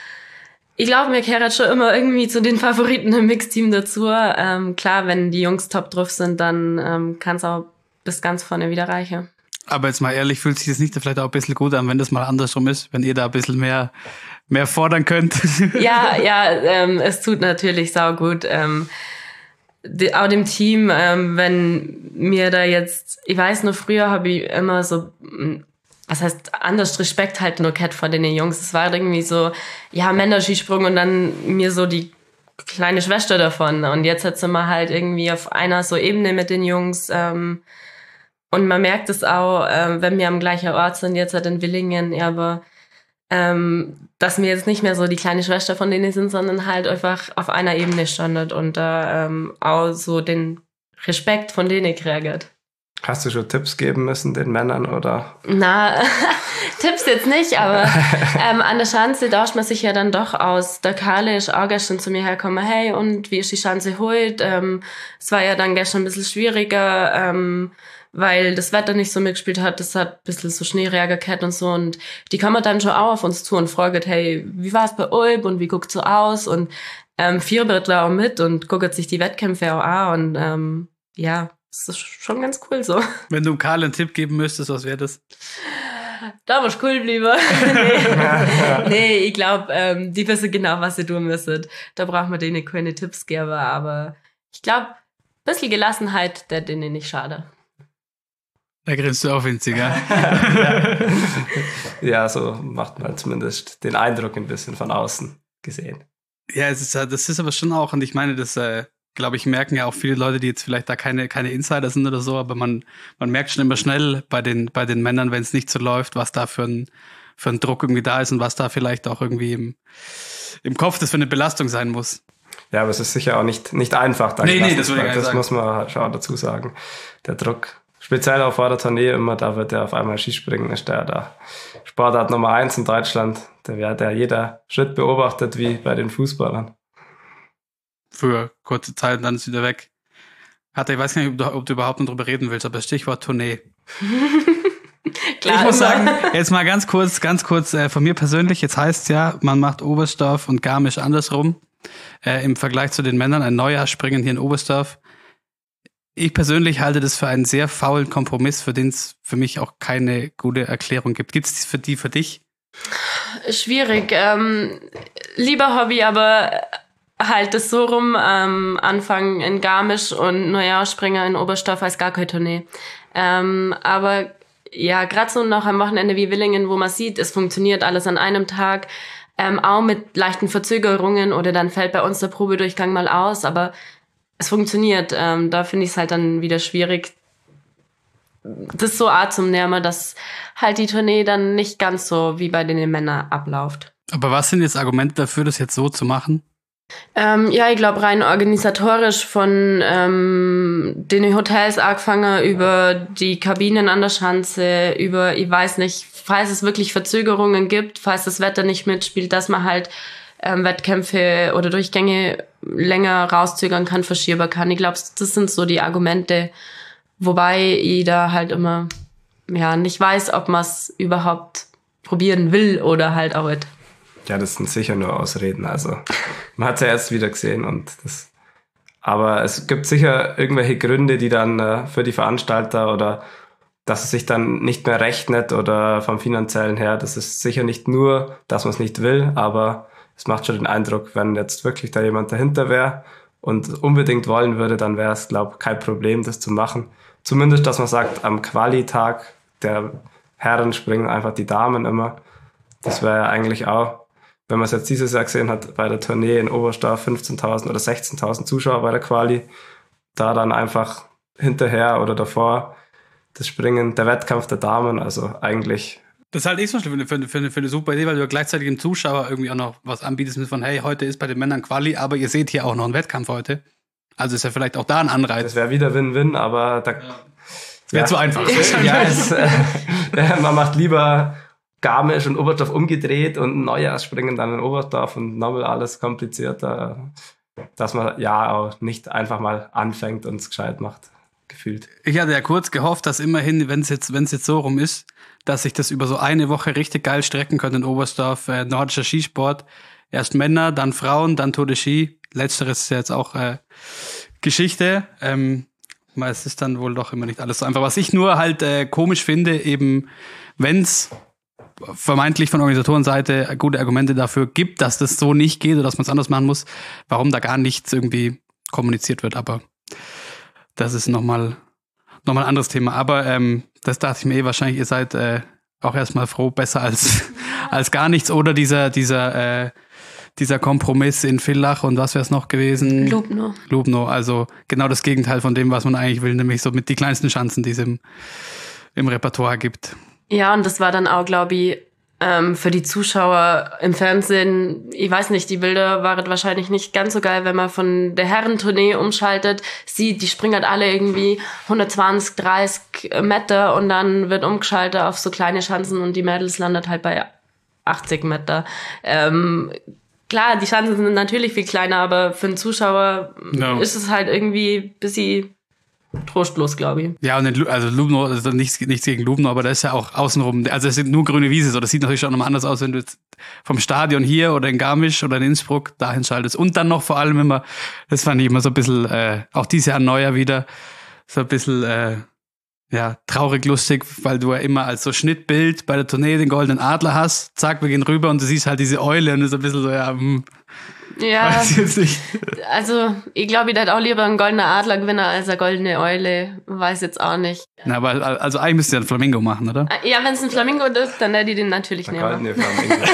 Ich glaube, mir gehört schon immer irgendwie zu den Favoriten im Mixteam dazu. Ähm, klar, wenn die Jungs top drauf sind, dann ähm, kann es auch bis ganz vorne wieder reichen. Aber jetzt mal ehrlich, fühlt sich das nicht vielleicht auch ein bisschen gut an, wenn das mal andersrum ist, wenn ihr da ein bisschen mehr, mehr fordern könnt? Ja, ja, ähm, es tut natürlich saugut. Ähm, Die, auch dem Team, ähm, wenn mir da jetzt, ich weiß noch, früher habe ich immer so, was heißt anders, Respekt halt nur gehabt vor den Jungs. Es war irgendwie so, ja, Männerskisprung und dann mir so die kleine Schwester davon. Und jetzt hat sie mal halt irgendwie auf einer so Ebene mit den Jungs. Ähm, und man merkt es auch, äh, wenn wir am gleichen Ort sind, jetzt halt in Willingen, ja, aber Ähm, dass wir jetzt nicht mehr so die kleine Schwester von denen sind, sondern halt einfach auf einer Ebene standet und da ähm, auch so den Respekt von denen kriegt. Hast du schon Tipps geben müssen den Männern oder? Na, Tipps jetzt nicht, aber ähm, an der Schanze tauscht man sich ja dann doch aus. Der Karle ist auch gestern zu mir hergekommen, hey, und wie ist die Schanze heute? Ähm, es war ja dann gestern ein bisschen schwieriger, ähm, weil das Wetter nicht so mitgespielt hat, das hat ein bisschen so Schneeräger gehabt und so und die kommen dann schon auch auf uns zu und fragen, hey, wie war es bei Ulb und wie guckt's so aus und ähm, fiebert da auch mit und guckt sich die Wettkämpfe auch an und ähm, ja, das ist schon ganz cool so. Wenn du Karl einen Tipp geben müsstest, was wäre das? Da musst du cool bleiben. nee. nee, ich glaube, ähm, die wissen genau, was sie tun müssen. Da braucht man denen keine Tipps geben, aber ich glaube, ein bisschen Gelassenheit, der denen nicht schade. Da grinst du auch winziger. Ja, so macht man zumindest den Eindruck ein bisschen von außen gesehen. Ja, es ist, das ist aber schon auch, und ich meine, das, äh, glaube ich, merken ja auch viele Leute, die jetzt vielleicht da keine, keine Insider sind oder so, aber man, man merkt schon immer schnell bei den, bei den Männern, wenn es nicht so läuft, was da für ein, für ein Druck irgendwie da ist und was da vielleicht auch irgendwie im, im Kopf das für eine Belastung sein muss. Ja, aber es ist sicher auch nicht, nicht einfach. Da nee, nee, das, würde ich das sagen. muss man halt schon dazu sagen. Der Druck, speziell auch vor der Tournee immer, da wird ja auf einmal Skispringen, ist der da Sportart Nummer eins in Deutschland. Da wird ja jeder Schritt beobachtet, wie bei den Fußballern. Für kurze Zeit und dann ist wieder weg. Hatte, ich weiß nicht, ob du, ob du überhaupt noch drüber reden willst, aber Stichwort Tournee. Klar, ich muss immer. sagen, jetzt mal ganz kurz, ganz kurz äh, von mir persönlich, jetzt heißt es ja, man macht Oberstdorf und Garmisch andersrum. Äh, im Vergleich zu den Männern ein Neujahrsspringen hier in Oberstdorf. Ich persönlich halte das für einen sehr faulen Kompromiss, für den es für mich auch keine gute Erklärung gibt. Gibt es für die für dich? Schwierig. Ähm, lieber Hobby, aber halt das so rum, ähm, anfangen in Garmisch und Neujahrsspringen in Oberstdorf als gar keine Tournee. Ähm, aber ja, gerade so noch am Wochenende wie Willingen, wo man sieht, es funktioniert alles an einem Tag, ähm, auch mit leichten Verzögerungen oder dann fällt bei uns der Probedurchgang mal aus, aber es funktioniert. Ähm, da finde ich es halt dann wieder schwierig, das so Art zum Nähmen, dass halt die Tournee dann nicht ganz so wie bei den Männern abläuft. Aber was sind jetzt Argumente dafür, das jetzt so zu machen? Ähm, ja, ich glaube rein organisatorisch von ähm, den Hotels angefangen über die Kabinen an der Schanze, über, ich weiß nicht, falls es wirklich Verzögerungen gibt, falls das Wetter nicht mitspielt, dass man halt ähm, Wettkämpfe oder Durchgänge länger rauszögern kann, verschieben kann. Ich glaube, das sind so die Argumente, wobei ich da halt immer ja nicht weiß, ob man es überhaupt probieren will oder halt auch nicht. Ja, das sind sicher nur Ausreden. Also man hat es ja erst wieder gesehen und das. Aber es gibt sicher irgendwelche Gründe, die dann äh, für die Veranstalter oder dass es sich dann nicht mehr rechnet oder vom finanziellen her. Das ist sicher nicht nur, dass man es nicht will, aber es macht schon den Eindruck, wenn jetzt wirklich da jemand dahinter wäre und unbedingt wollen würde, dann wäre es, glaube ich, kein Problem, das zu machen. Zumindest, dass man sagt, am Quali-Tag der Herren springen einfach die Damen immer. Das wäre ja eigentlich auch, wenn man es jetzt dieses Jahr gesehen hat, bei der Tournee in Oberstdorf fünfzehntausend oder sechzehntausend Zuschauer bei der Quali, da dann einfach hinterher oder davor das Springen, der Wettkampf der Damen, also eigentlich. Das ist halt eh so schlimm für, für, für eine super Idee, weil du gleichzeitig dem Zuschauer irgendwie auch noch was anbietest mit von, hey, heute ist bei den Männern Quali, aber ihr seht hier auch noch einen Wettkampf heute. Also ist ja vielleicht auch da ein Anreiz. Das wäre wieder Win-Win, aber da... Ja. Das wäre ja zu einfach. Ja, es, äh, man macht lieber Garmisch und Oberstdorf umgedreht und Neujahrsspringen dann in Oberstdorf und nochmal alles komplizierter, dass man ja auch nicht einfach mal anfängt und es gescheit macht, gefühlt. Ich hatte ja kurz gehofft, dass immerhin, wenn es jetzt, wenn es jetzt so rum ist, dass sich das über so eine Woche richtig geil strecken könnte in Oberstdorf, äh, nordischer Skisport. Erst Männer, dann Frauen, dann Tour de Ski. Letzteres ist ja jetzt auch äh, Geschichte. Ähm, es ist dann wohl doch immer nicht alles so einfach. Was ich nur halt äh, komisch finde, eben wenn's vermeintlich von Organisatorenseite gute Argumente dafür gibt, dass das so nicht geht oder dass man es anders machen muss, warum da gar nichts irgendwie kommuniziert wird. Aber das ist nochmal noch mal ein anderes Thema. Aber ähm, das dachte ich mir eh, wahrscheinlich ihr seid äh, auch erstmal froh, besser als als gar nichts. Oder dieser dieser äh, dieser Kompromiss in Villach und was wäre es noch gewesen? Lubno. Lubno, also genau das Gegenteil von dem, was man eigentlich will, nämlich so mit die kleinsten Chancen, die es im, im Repertoire gibt. Ja, und das war dann auch, glaube ich, ähm, für die Zuschauer im Fernsehen, ich weiß nicht, die Bilder waren wahrscheinlich nicht ganz so geil, wenn man von der Herrentournee umschaltet, sieht, die springen halt alle irgendwie hundertzwanzig, dreißig Meter und dann wird umgeschaltet auf so kleine Schanzen und die Mädels landet halt bei achtzig Meter. Ähm, klar, die Chancen sind natürlich viel kleiner, aber für einen Zuschauer no. ist es halt irgendwie ein bisschen trostlos, glaube ich. Ja, und in, also Lubno, also nichts, nichts gegen Lubno, aber da ist ja auch außenrum, also es sind nur grüne Wiese, so das sieht natürlich schon nochmal anders aus, wenn du jetzt vom Stadion hier oder in Garmisch oder in Innsbruck dahin schaltest. Und dann noch vor allem immer, das fand ich immer so ein bisschen, äh, auch dieses Jahr neuer wieder, so ein bisschen, äh, ja, traurig lustig, weil du ja immer als so Schnittbild bei der Tournee den goldenen Adler hast, zack, wir gehen rüber und du siehst halt diese Eule und ist ein bisschen so, ja, hm, ja, weiß ich jetzt nicht. Also ich glaube, ich hätte auch lieber einen goldenen Adler gewinnen als eine goldene Eule, weiß jetzt auch nicht. Na, aber also eigentlich müsst ihr einen Flamingo machen, oder? Ja, wenn es ein Flamingo ist, dann hätte ich den natürlich der nehmen. Goldene Flamingo.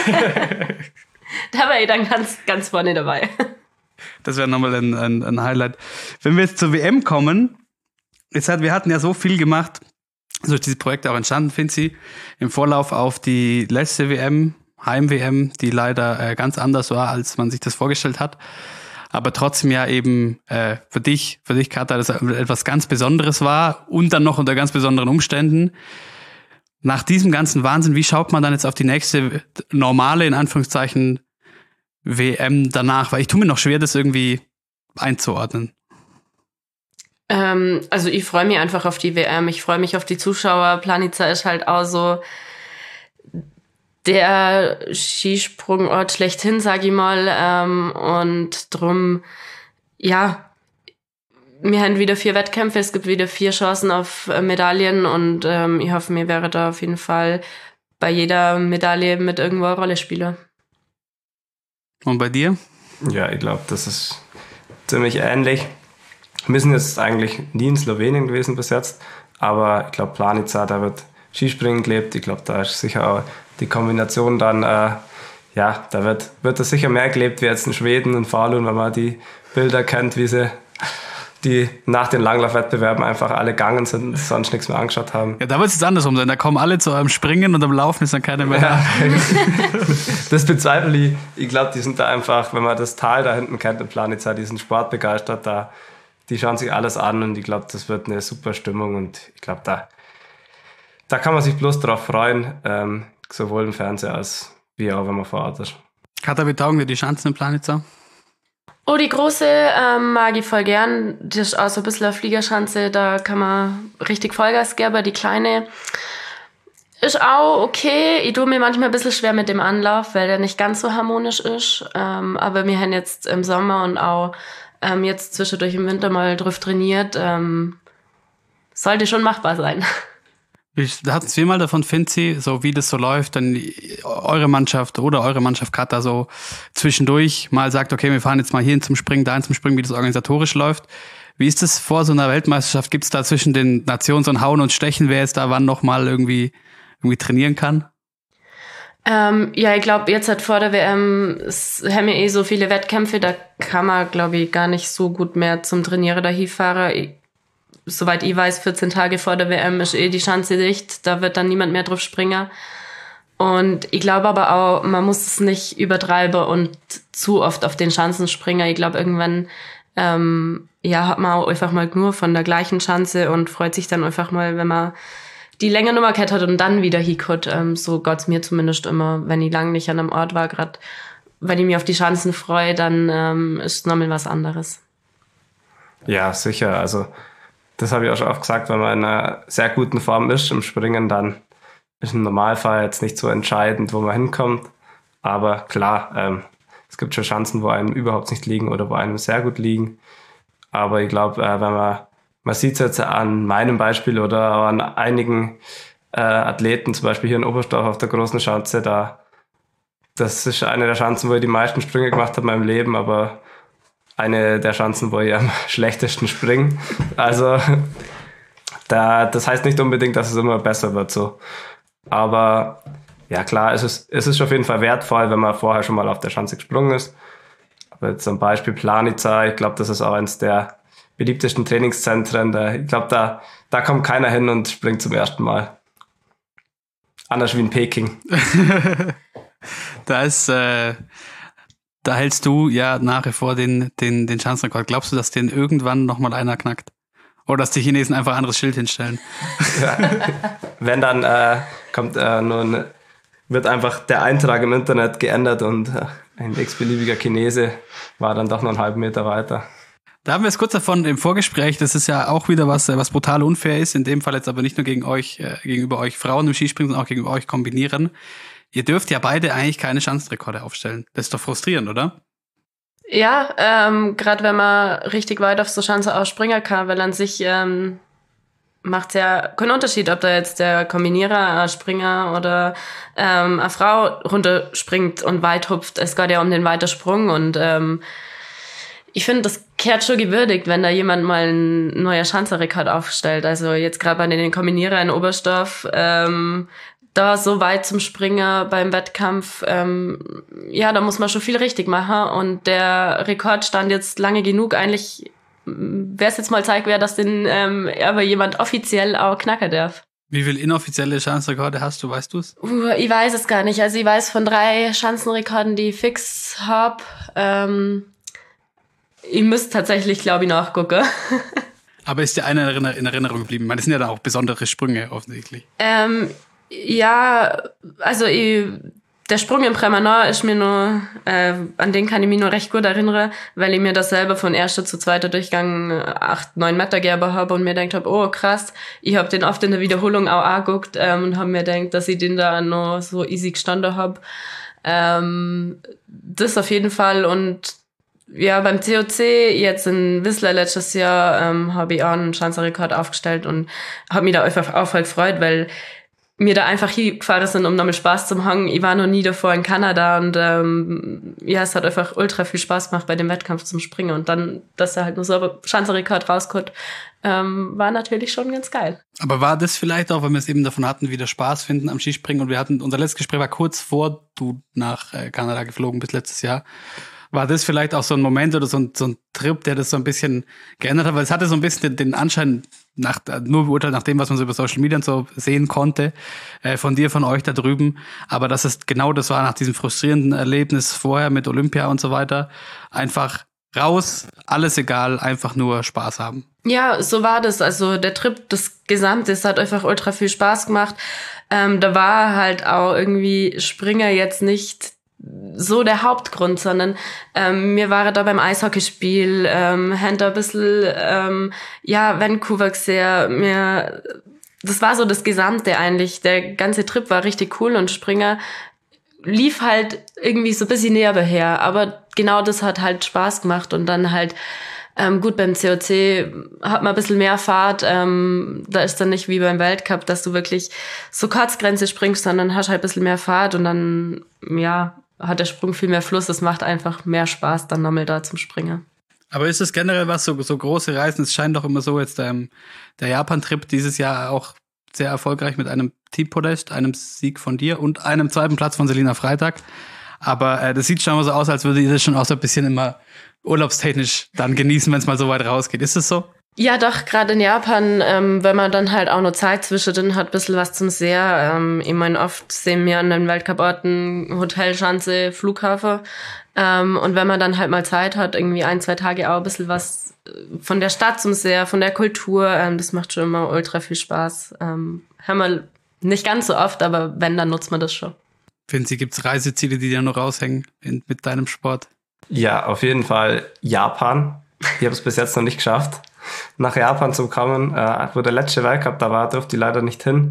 Da wäre ich dann ganz, ganz vorne dabei. Das wäre nochmal ein, ein, ein Highlight. Wenn wir jetzt zur W M kommen, jetzt hat, wir hatten ja so viel gemacht, so ist dieses Projekt auch entstanden, Finzi, im Vorlauf auf die letzte W M, Heim-W M, die leider äh, ganz anders war, als man sich das vorgestellt hat. Aber trotzdem ja eben äh, für dich, für dich, Katha, das etwas ganz Besonderes war und dann noch unter ganz besonderen Umständen. Nach diesem ganzen Wahnsinn, wie schaut man dann jetzt auf die nächste normale, in Anführungszeichen, W M danach? Weil ich tue mir noch schwer, das irgendwie einzuordnen. Ähm, also ich freue mich einfach auf die W M. Ich freue mich auf die Zuschauer. Planica ist halt auch so der Skisprungort schlechthin, sag ich mal. Ähm, und drum, ja, wir haben wieder vier Wettkämpfe. Es gibt wieder vier Chancen auf äh, Medaillen. Und ähm, ich hoffe, mir wäre da auf jeden Fall bei jeder Medaille mit irgendwo eine Rolle spielen. Und bei dir? Ja, ich glaube, das ist ziemlich ähnlich. Wir sind jetzt eigentlich nie in Slowenien gewesen bis jetzt, aber ich glaube, Planica, da wird Skispringen gelebt. Ich glaube, da ist sicher auch die Kombination dann, äh, ja, da wird, wird das sicher mehr gelebt wie jetzt in Schweden und Falun, wenn man die Bilder kennt, wie sie die nach den Langlaufwettbewerben einfach alle gegangen sind und sonst nichts mehr angeschaut haben. Ja, da wird es jetzt andersrum sein. Da kommen alle zu eurem Springen und am Laufen ist dann keiner mehr da. Ja. Das bezweifle ich. Ich glaube, die sind da einfach, wenn man das Tal da hinten kennt in Planica, die sind sportbegeistert, da, die schauen sich alles an und ich glaube, das wird eine super Stimmung und ich glaube, da, da kann man sich bloß drauf freuen, ähm, sowohl im Fernsehen als wie auch, wenn man vor Ort ist. Katha, wie taugen dir die Schanzen in Planica? Oh, die große ähm, mag ich voll gern. Die ist auch so ein bisschen eine Fliegerschanze, da kann man richtig Vollgas geben. Aber die kleine ist auch okay. Ich tue mir manchmal ein bisschen schwer mit dem Anlauf, weil der nicht ganz so harmonisch ist. Ähm, aber wir haben jetzt im Sommer und auch ähm, jetzt zwischendurch im Winter mal drauf trainiert. Ähm, sollte schon machbar sein. Wir hatten es viermal davon, Finzi, so wie das so läuft, dann eure Mannschaft oder eure Mannschaft Katha so zwischendurch mal sagt, okay, wir fahren jetzt mal hierhin zum Springen, dahin zum Springen, wie das organisatorisch läuft. Wie ist das vor so einer Weltmeisterschaft? Gibt es da zwischen den Nationen so ein Hauen und Stechen, wer jetzt da wann nochmal irgendwie, irgendwie trainieren kann? Ähm, ja, ich glaube, jetzt halt vor der W M haben wir eh so viele Wettkämpfe, da kann man, glaube ich, gar nicht so gut mehr zum Trainieren dahin fahren. Ich, Soweit ich weiß, vierzehn Tage vor der W M ist eh die Schanze dicht. Da wird dann niemand mehr drauf springen. Und ich glaube aber auch, man muss es nicht übertreiben und zu oft auf den Schanzen springen. Ich glaube, irgendwann ähm, ja, hat man auch einfach mal nur von der gleichen Schanze und freut sich dann einfach mal, wenn man die längere Nummer gehabt hat und dann wieder hinkommt. Ähm, so geht's mir zumindest immer, wenn ich lange nicht an einem Ort war. Gerade wenn ich mich auf die Schanzen freue, dann ähm, ist es nochmal was anderes. Ja, sicher. Also das habe ich auch schon oft gesagt, wenn man in einer sehr guten Form ist im Springen, dann ist im Normalfall jetzt nicht so entscheidend, wo man hinkommt. Aber klar, ähm, es gibt schon Chancen, wo einem überhaupt nicht liegen oder wo einem sehr gut liegen. Aber ich glaube, äh, wenn man, man sieht es jetzt an meinem Beispiel oder auch an einigen äh, Athleten, zum Beispiel hier in Oberstdorf auf der großen Schanze, da, das ist eine der Chancen, wo ich die meisten Sprünge gemacht habe in meinem Leben, aber eine der Chancen, wo ich am schlechtesten springe. Also da, das heißt nicht unbedingt, dass es immer besser wird. So. Aber ja klar, es ist, es ist auf jeden Fall wertvoll, wenn man vorher schon mal auf der Schanze gesprungen ist. Aber jetzt zum Beispiel Planica, ich glaube, das ist auch eines der beliebtesten Trainingszentren. Da, ich glaube, da, da kommt keiner hin und springt zum ersten Mal. Anders wie in Peking. Da ist... Äh Da hältst du ja nach wie vor den, den, den Schanzenrekord. Glaubst du, dass den irgendwann nochmal einer knackt? Oder dass die Chinesen einfach ein anderes Schild hinstellen? Ja. Wenn dann äh, kommt äh, nur ein, wird einfach der Eintrag im Internet geändert und äh, ein x-beliebiger Chinese war dann doch noch einen halben Meter weiter. Da haben wir es kurz davon im Vorgespräch. Das ist ja auch wieder was, was brutal unfair ist. In dem Fall jetzt aber nicht nur gegen euch, äh, gegenüber euch Frauen im Skispringen, sondern auch gegenüber euch kombinieren. Ihr dürft ja beide eigentlich keine Schanzenrekorde aufstellen. Das ist doch frustrierend, oder? Ja, ähm, gerade wenn man richtig weit auf so Schanze auch springen kann, weil an sich ähm, macht es ja keinen Unterschied, ob da jetzt der Kombinierer, ein Springer oder ähm, eine Frau runterspringt und weit hupft. Es geht ja um den Weitersprung und ähm, ich finde, das kehrt schon gewürdigt, wenn da jemand mal ein neuer Schanzenrekord aufstellt. Also jetzt gerade bei den Kombinierer in Oberstdorf, ähm, da so weit zum Springen beim Wettkampf, ähm, ja, da muss man schon viel richtig machen und der Rekord stand jetzt lange genug. Eigentlich wäre es jetzt mal Zeit wert, dass den ähm, aber jemand offiziell auch knacken darf. Wie viele inoffizielle Schanzenrekorde hast du, weißt du es? Uh, ich weiß es gar nicht. Also ich weiß von drei Schanzenrekorden, die ich fix habe. Ähm, ich müsste tatsächlich, glaube ich, nachgucken. Aber ist dir einer in Erinnerung geblieben? Ich meine, das sind ja dann auch besondere Sprünge offensichtlich. Ähm, Ja, also ich, der Sprung im Prémanent ist mir nur, äh, an den kann ich mich nur recht gut erinnern, weil ich mir das selber von erster zu zweiter Durchgang acht, neun Meter gegeben habe und mir gedacht habe, oh krass, ich habe den oft in der Wiederholung auch angeguckt ähm, und habe mir gedacht, dass ich den da noch so easy gestanden habe. Ähm, das auf jeden Fall und ja, beim C O C, jetzt in Whistler letztes Jahr, ähm, habe ich auch einen Schanzenrekord aufgestellt und habe mich da einfach auch voll gefreut, weil wir da einfach hingefahren sind, um nochmal Spaß zu haben. Ich war noch nie davor in Kanada und ähm, ja, es hat einfach ultra viel Spaß gemacht bei dem Wettkampf zum Springen. Und dann, dass er halt nur so ein Schanzenrekord rauskommt, ähm, war natürlich schon ganz geil. Aber war das vielleicht auch, weil wir es eben davon hatten, wieder Spaß finden am Skispringen, und wir hatten, unser letztes Gespräch war kurz vor du nach äh, Kanada geflogen bist letztes Jahr. War das vielleicht auch so ein Moment oder so ein, so ein Trip, der das so ein bisschen geändert hat? Weil es hatte so ein bisschen den, den Anschein, nach, nur beurteilt nach dem, was man so über Social Media und so sehen konnte, äh, von dir, von euch da drüben. Aber dass es genau das war, nach diesem frustrierenden Erlebnis vorher mit Olympia und so weiter, einfach raus, alles egal, einfach nur Spaß haben. Ja, so war das. Also der Trip, das Gesamte, es hat einfach ultra viel Spaß gemacht. Ähm, da war halt auch irgendwie Springer jetzt nicht so der Hauptgrund, sondern ähm, mir war da beim Eishockeyspiel, ähm, haben da ein bisschen, ähm, ja, Vancouver gesehen, mir, das war so das Gesamte eigentlich, der ganze Trip war richtig cool und Springer lief halt irgendwie so ein bisschen nebenher, aber genau das hat halt Spaß gemacht und dann halt, ähm, gut, beim C O C hat man ein bisschen mehr Fahrt, ähm, da ist dann nicht wie beim Weltcup, dass du wirklich so Kurzgrenze springst, sondern hast halt ein bisschen mehr Fahrt und dann, ja, hat der Sprung viel mehr Fluss. Es macht einfach mehr Spaß, dann nochmal da zum Springen. Aber ist es generell was, so, so große Reisen? Es scheint doch immer so, jetzt ähm, der Japan-Trip dieses Jahr auch sehr erfolgreich mit einem Teampodest, einem Sieg von dir und einem zweiten Platz von Selina Freitag. Aber äh, das sieht schon mal so aus, als würde ihr das schon auch so ein bisschen immer urlaubstechnisch dann genießen, wenn es mal so weit rausgeht. Ist es so? Ja, doch, gerade in Japan, ähm, wenn man dann halt auch noch Zeit zwischendrin hat, ein bisschen was zum Sehen. Ähm, ich meine, oft sehen wir an den Weltcuporten Hotel, Schanze, Flughafen. Ähm, und wenn man dann halt mal Zeit hat, irgendwie ein, zwei Tage auch ein bisschen was von der Stadt zum Sehen, von der Kultur, ähm, das macht schon immer ultra viel Spaß. Ähm, haben wir nicht ganz so oft, aber wenn, dann nutzt man das schon. Finden Sie, gibt es Reiseziele, die dir noch raushängen in, mit deinem Sport? Ja, auf jeden Fall Japan. Ich habe es bis jetzt noch nicht geschafft, nach Japan zu kommen. Äh, wo der letzte Weltcup da war, durfte ich leider nicht hin.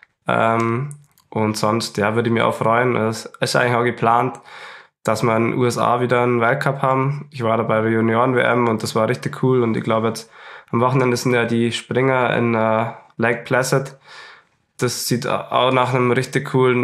Ähm, und sonst, ja, würde ich mich auch freuen. Es ist eigentlich auch geplant, dass wir in den U S A wieder einen Weltcup haben. Ich war da bei der Junioren-W M und das war richtig cool. Und ich glaube, jetzt am Wochenende sind ja die Springer in äh, Lake Placid. Das sieht auch nach einem richtig coolen äh,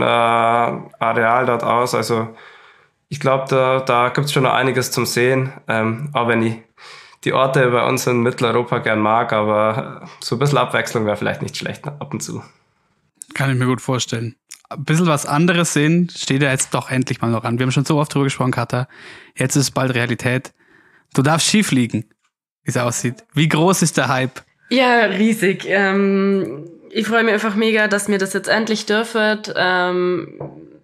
Areal dort aus. Also ich glaube, da, da gibt es schon noch einiges zum Sehen. Ähm, auch wenn ich die Orte bei uns in Mitteleuropa gern mag, aber so ein bisschen Abwechslung wäre vielleicht nicht schlecht ab und zu. Kann ich mir gut vorstellen. Ein bisschen was anderes sehen steht ja jetzt doch endlich mal noch an. Wir haben schon so oft drüber gesprochen, Katha. Jetzt ist es bald Realität. Du darfst Ski fliegen, wie es aussieht. Wie groß ist der Hype? Ja, riesig. Ähm, ich freue mich einfach mega, dass mir das jetzt endlich dürfen. Ähm,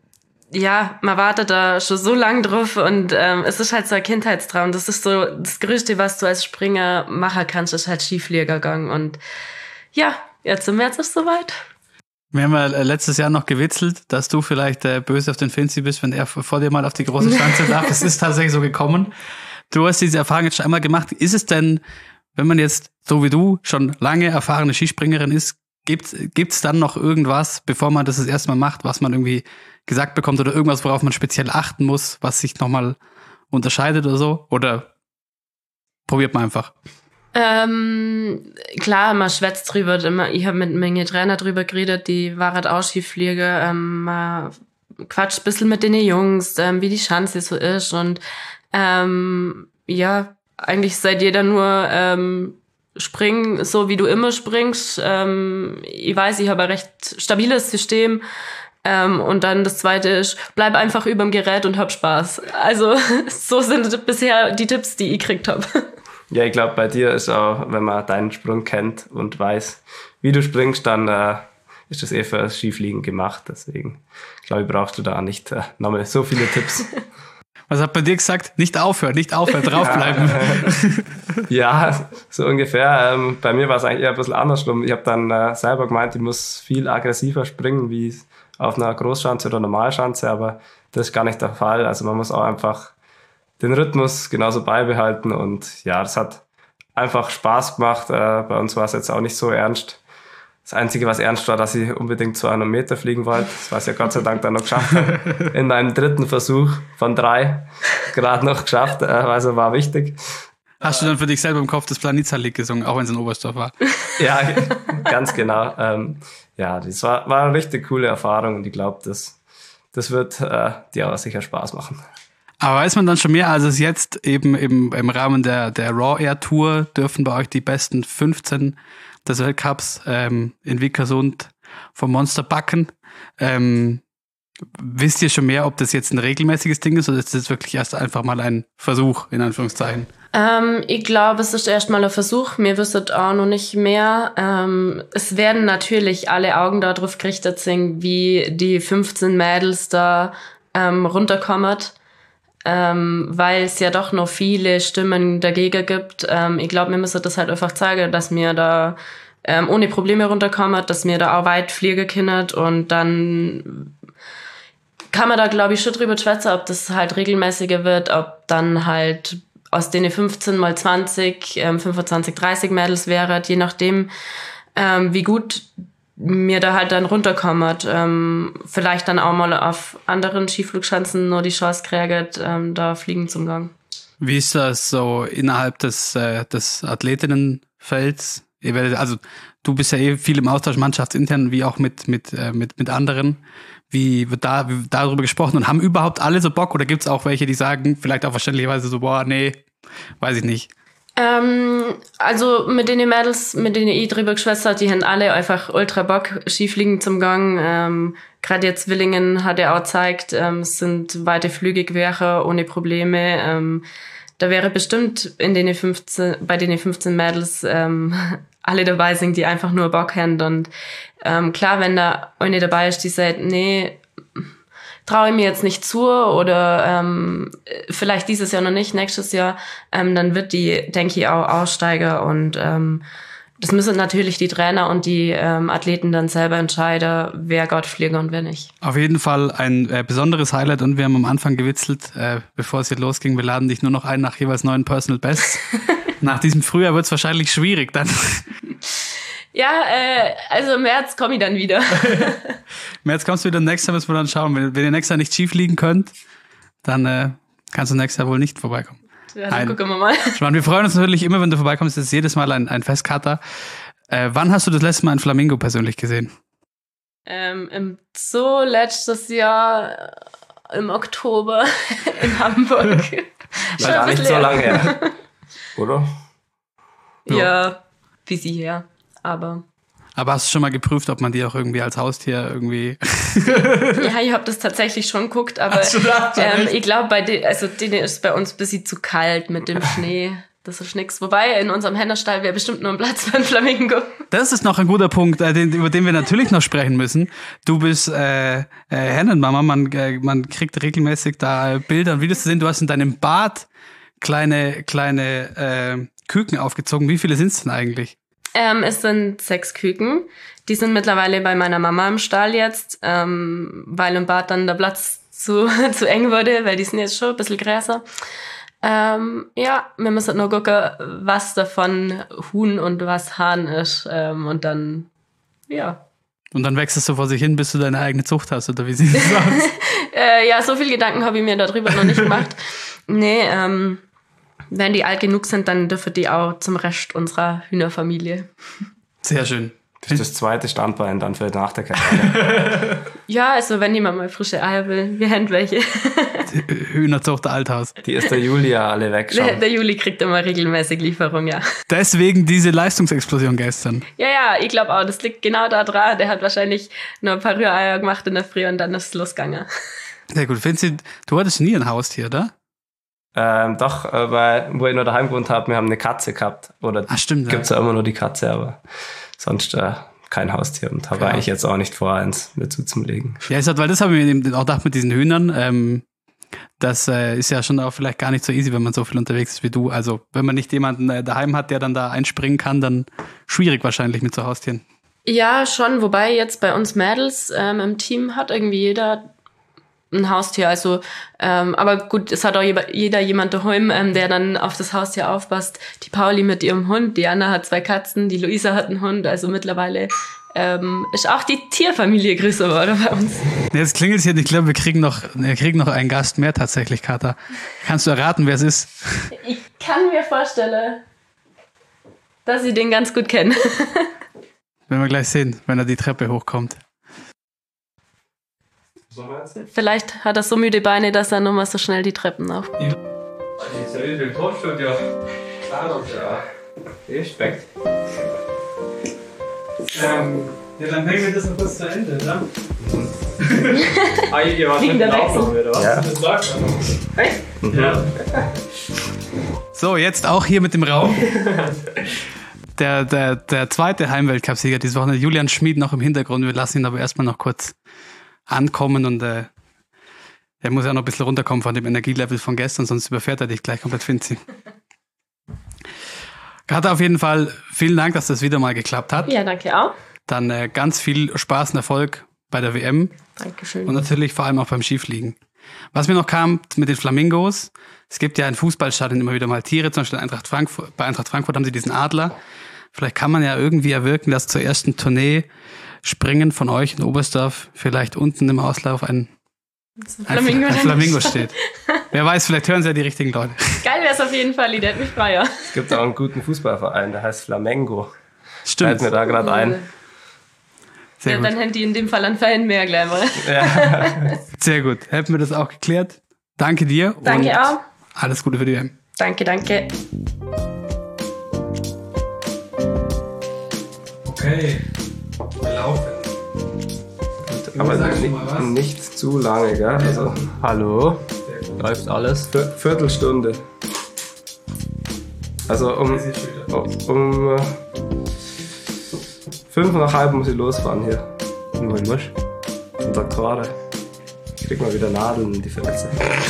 ja, man wartet da schon so lang drauf und ähm, es ist halt so ein Kindheitstraum. Das ist so das Größte, was du als Springer machen kannst, ist halt Skifliegergang. Und ja, jetzt im März ist es soweit. Wir haben ja letztes Jahr noch gewitzelt, dass du vielleicht äh, böse auf den Finzi bist, wenn er vor dir mal auf die große Schanze darf. Es ist tatsächlich so gekommen. Du hast diese Erfahrung jetzt schon einmal gemacht. Ist es denn, wenn man jetzt, so wie du, schon lange erfahrene Skispringerin ist, gibt gibt's dann noch irgendwas, bevor man das das erste Mal macht, was man irgendwie gesagt bekommt oder irgendwas, worauf man speziell achten muss, was sich nochmal unterscheidet oder so? Oder probiert man einfach? Ähm, klar, man schwätzt drüber. Immer, ich habe mit einer Menge Trainer drüber geredet, die waren auch Skiflieger. Ähm, man quatscht ein bisschen mit den Jungs, ähm, wie die Schanze so ist. Und ähm, ja, eigentlich seid jeder nur ähm, springen, so wie du immer springst. Ähm, ich weiß, ich habe ein recht stabiles System. Ähm, und dann das Zweite ist, bleib einfach überm Gerät und hab Spaß. Also so sind bisher die Tipps, die ich gekriegt habe. Ja, ich glaube, bei dir ist auch, wenn man deinen Sprung kennt und weiß, wie du springst, dann äh, ist das eh für das Skifliegen gemacht. Deswegen, glaube ich, brauchst du da nicht äh, nochmal so viele Tipps. Was hat bei dir gesagt? Nicht aufhören, nicht aufhören, draufbleiben. Ja, so ungefähr. Ähm, bei mir war es eigentlich eher ein bisschen andersrum. Ich habe dann äh, selber gemeint, ich muss viel aggressiver springen, wie auf einer Großschanze oder Normalschanze, aber das ist gar nicht der Fall. Also man muss auch einfach den Rhythmus genauso beibehalten und ja, das hat einfach Spaß gemacht. Äh, bei uns war es jetzt auch nicht so ernst. Das Einzige, was ernst war, dass ich unbedingt zweihundert Meter fliegen wollte. Das was ich ja Gott sei Dank dann noch geschafft habe. In meinem dritten Versuch von drei gerade noch geschafft. Äh, also war wichtig. Hast du dann für dich selber im Kopf das Planitza-Lied gesungen, auch wenn es in Oberstdorf war? Ja, ganz genau. Ähm, ja, das war, war eine richtig coole Erfahrung und ich glaube, das, das wird äh, dir auch sicher Spaß machen. Aber weiß man dann schon mehr, als es jetzt eben im, im Rahmen der, der Raw Air Tour dürfen bei euch die besten fünfzehn des Weltcups ähm, in Vikersund vom Monster backen. Ähm, wisst ihr schon mehr, ob das jetzt ein regelmäßiges Ding ist oder ist das wirklich erst einfach mal ein Versuch, in Anführungszeichen? Ähm, ich glaube, es ist erstmal ein Versuch. Mir wüsstet auch noch nicht mehr. Ähm, es werden natürlich alle Augen darauf gerichtet sein, wie die fünfzehn Mädels da ähm, runterkommen. Ähm, weil es ja doch noch viele Stimmen dagegen gibt. Ähm, ich glaube, wir müssen das halt einfach zeigen, dass wir da ähm, ohne Probleme runterkommen, dass wir da auch weit fliegen können und dann kann man da, glaube ich, schon drüber schwätzen, ob das halt regelmäßiger wird, ob dann halt aus denen fünfzehn mal zwanzig, ähm, fünfundzwanzig, dreißig Mädels wäre, je nachdem, ähm, wie gut mir da halt dann runterkommt, ähm, vielleicht dann auch mal auf anderen Skiflugschanzen nur die Chance kriegt, ähm, da fliegen zum Gang. Wie ist das so innerhalb des, äh, des Athletinnenfelds? Ihr werdet, also du bist ja eh viel im Austausch, mannschaftsintern, wie auch mit, mit, äh, mit, mit anderen. Wie wird da wie wird darüber gesprochen und haben überhaupt alle so Bock oder gibt's auch welche, die sagen, vielleicht auch verständlicherweise so, boah, nee, weiß ich nicht. Ähm, also mit den Mädels, mit denen ich drüber geschwätzt habe, die haben alle einfach ultra Bock, Skifliegen zum Gang. Ähm, Gerade jetzt Willingen hat er auch gezeigt, ähm, es sind weite Flüge gewesen, ohne Probleme. Ähm, da wäre bestimmt in den fünfzehn, bei den fünfzehn Mädels ähm, alle dabei sind, die einfach nur Bock haben. Und ähm, klar, wenn da eine dabei ist, die sagt, nee, traue ich mir jetzt nicht zu oder ähm, vielleicht dieses Jahr noch nicht, nächstes Jahr, ähm, dann wird die, denke ich, auch aussteigen und ähm, das müssen natürlich die Trainer und die ähm, Athleten dann selber entscheiden, wer Gott fliegen und wer nicht. Auf jeden Fall ein äh, besonderes Highlight und wir haben am Anfang gewitzelt, äh, bevor es jetzt losging, wir laden dich nur noch ein nach jeweils neuen Personal Bests. Nach diesem Frühjahr wird es wahrscheinlich schwierig dann. Ja, äh, also im März komme ich dann wieder. Im März kommst du wieder, nächstes Jahr müssen wir dann schauen. Wenn, wenn ihr nächstes Jahr nicht schief liegen könnt, dann äh, kannst du nächstes Jahr wohl nicht vorbeikommen. Ja, dann gucken wir mal. Schmarrn, wir freuen uns natürlich immer, wenn du vorbeikommst. Das ist jedes Mal ein, ein Festkater. Äh, wann hast du das letzte Mal ein Flamingo persönlich gesehen? Ähm, im Zoo letztes Jahr im Oktober in Hamburg. War gar nicht so lange her. Oder? Ja, ja, wie sie her. Aber Aber hast du schon mal geprüft, ob man die auch irgendwie als Haustier irgendwie... ja, ich habe das tatsächlich schon geguckt, aber ähm, ich glaube, bei de- also denen ist bei uns ein bisschen zu kalt mit dem Schnee. Das ist nix. Wobei, in unserem Hennerstall wäre bestimmt nur ein Platz für ein Flamingo. Das ist noch ein guter Punkt, äh, den, über den wir natürlich noch sprechen müssen. Du bist äh, äh, Hennenmama, man, äh, man kriegt regelmäßig da Bilder und Videos zu sehen. Du hast in deinem Bad kleine, kleine äh, Küken aufgezogen. Wie viele sind es denn eigentlich? Ähm, es sind sechs Küken. Die sind mittlerweile bei meiner Mama im Stall jetzt, ähm, weil im Bad dann der Platz zu, zu eng wurde, weil die sind jetzt schon ein bisschen größer. Ähm, ja, wir müssen nur gucken, was davon Huhn und was Hahn ist. Ähm, und dann, ja. Und dann wächst es so vor sich hin, bis du deine eigene Zucht hast, oder wie sieht das aus? äh, ja, so viel Gedanken habe ich mir darüber noch nicht gemacht. Nee, ähm, wenn die alt genug sind, dann dürfen die auch zum Rest unserer Hühnerfamilie. Sehr schön. Das ist das zweite Standbein dann für nach der Karriere. Ja, also wenn jemand mal frische Eier will, wir haben welche. Hühnerzucht Althaus. Die ist der Julia alle weg schon. Der, der Juli kriegt immer regelmäßig Lieferung, ja. Deswegen diese Leistungsexplosion gestern. Ja, ja, ich glaube auch, das liegt genau da dran. Der hat wahrscheinlich nur ein paar Rühreier gemacht in der Früh und dann ist es losgegangen. Sehr gut. Vinzi, du hattest nie ein Haustier, oder? Ähm, doch, äh, weil, wo ich noch daheim gewohnt habe, wir haben eine Katze gehabt. Oder Ach, stimmt. gibt's ja immer nur die Katze, aber sonst äh, kein Haustier. Und habe Ja. eigentlich jetzt auch nicht vor, eins mir zuzulegen. Ja, ich sag, weil das habe ich mir eben auch gedacht mit diesen Hühnern. Ähm, das äh, ist ja schon auch vielleicht gar nicht so easy, wenn man so viel unterwegs ist wie du. Also wenn man nicht jemanden äh, daheim hat, der dann da einspringen kann, dann schwierig wahrscheinlich mit so Haustieren. Ja, schon, wobei jetzt bei uns Mädels ähm, im Team hat irgendwie jeder ein Haustier, also ähm, aber gut, es hat auch jeder, jeder jemand daheim, ähm, der dann auf das Haustier aufpasst. Die Pauli mit ihrem Hund, die Anna hat zwei Katzen, die Luisa hat einen Hund, also mittlerweile ähm, ist auch die Tierfamilie größer geworden bei uns. Jetzt klingelt es hier, ich glaube, wir kriegen noch, wir kriegen noch einen Gast mehr tatsächlich, Katha. Kannst du erraten, wer es ist? Ich kann mir vorstellen, dass ich den ganz gut kenne. Werden wir gleich sehen, wenn er die Treppe hochkommt. Vielleicht hat er so müde Beine, dass er nur mal so schnell die Treppen auf. Ich soll den Torstudio. Ja, Respekt. Ähm, ja, dann bringen wir das noch kurz zu Ende, oder? Ah, ihr wart Wegen mit der der Aufnahme, oder was? Ja. Das sagt er. Echt? Ja. So, jetzt auch hier mit dem Raum. Der, der, der zweite Heimweltcup-Sieger diese Woche, Julian Schmid, noch im Hintergrund. Wir lassen ihn aber erstmal noch kurz ankommen und äh, er muss ja noch ein bisschen runterkommen von dem Energielevel von gestern, sonst überfährt er dich gleich komplett, Finzi. Hat auf jeden Fall vielen Dank, dass das wieder mal geklappt hat. Ja, danke auch. Dann äh, ganz viel Spaß und Erfolg bei der W M. Dankeschön. Und natürlich vor allem auch beim Skifliegen. Was mir noch kam mit den Flamingos, es gibt ja in Fußballstadien immer wieder mal Tiere, zum Beispiel Eintracht Frankfurt, bei Eintracht Frankfurt haben sie diesen Adler. Vielleicht kann man ja irgendwie erwirken, dass zur ersten Tournee Springen von euch in Oberstdorf vielleicht unten im Auslauf ein, ein, Flamingo, ein Flamingo steht. Wer weiß, vielleicht hören sie ja die richtigen Leute. Geil wäre es auf jeden Fall, der hat mich freier. Es gibt auch einen guten Fußballverein, der heißt Flamengo. Stimmt. Fällt mir da gerade ein. Sehr Ja, gut. dann hätten die in dem Fall einen Verein mehr gleich mal. Sehr gut. Hätten wir das auch geklärt. Danke dir. Danke und auch. Alles Gute für die W M. Danke, danke. Okay. Wir laufen. Aber Sagst du mal was? nicht, nicht zu lange, gell? Also, Hallo? Läuft alles? Vier- Viertelstunde. Also um, um äh, fünf nach halb muss ich losfahren hier. Wohin musst Zum Doktore. Ich krieg mal wieder Nadeln in die Fresse.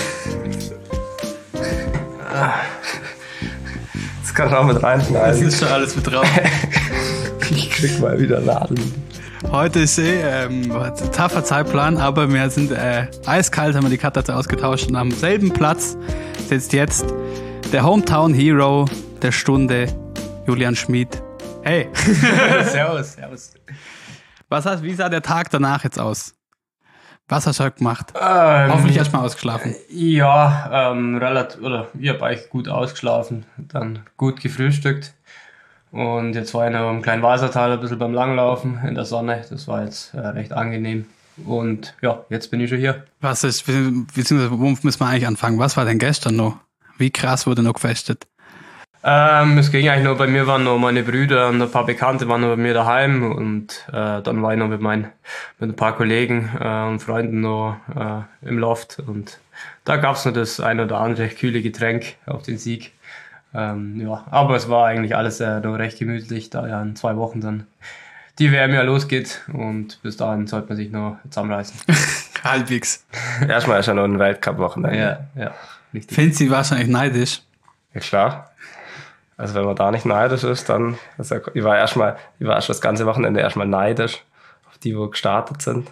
Das kann ich auch mit Das reinschneiden. ist schon alles mit drauf. Ich krieg mal wieder Nadeln. Heute ist eh ähm, taffer Zeitplan, aber wir sind äh, eiskalt, haben wir die Karte ausgetauscht und am selben Platz sitzt jetzt der Hometown Hero der Stunde, Julian Schmid. Hey! Servus, servus. Was hast, wie sah der Tag danach jetzt aus? Was hast du heute gemacht? Ähm, Hoffentlich erstmal ausgeschlafen. Ja, ähm, relativ, oder ich habe eigentlich gut ausgeschlafen, dann gut gefrühstückt und jetzt war ich noch im kleinen Wassertal ein bisschen beim Langlaufen in der Sonne, das war jetzt äh, recht angenehm und ja, jetzt bin ich schon hier. Was ist, beziehungsweise wo müssen wir eigentlich anfangen? Was war denn gestern noch? Wie krass wurde noch gefestet? Ähm, es ging eigentlich nur, bei mir waren noch meine Brüder und ein paar Bekannte waren noch bei mir daheim und äh, dann war ich noch mit, mein, mit ein paar Kollegen äh, und Freunden noch äh, im Loft und da gab es noch das ein oder andere kühle Getränk auf den Sieg. Ähm, ja, aber es war eigentlich alles äh, noch recht gemütlich, da ja in zwei Wochen dann die W M ja losgeht und bis dahin sollte man sich noch zusammenreißen. Halbwegs. Erstmal ist ja noch ein Weltcup-Wochenende. ja, ja, richtig. Finzi wahrscheinlich neidisch. Ja, klar. Also wenn man da nicht neidisch ist, dann, also ich war erstmal, ich war schon das ganze Wochenende erstmal neidisch auf die, wo gestartet sind.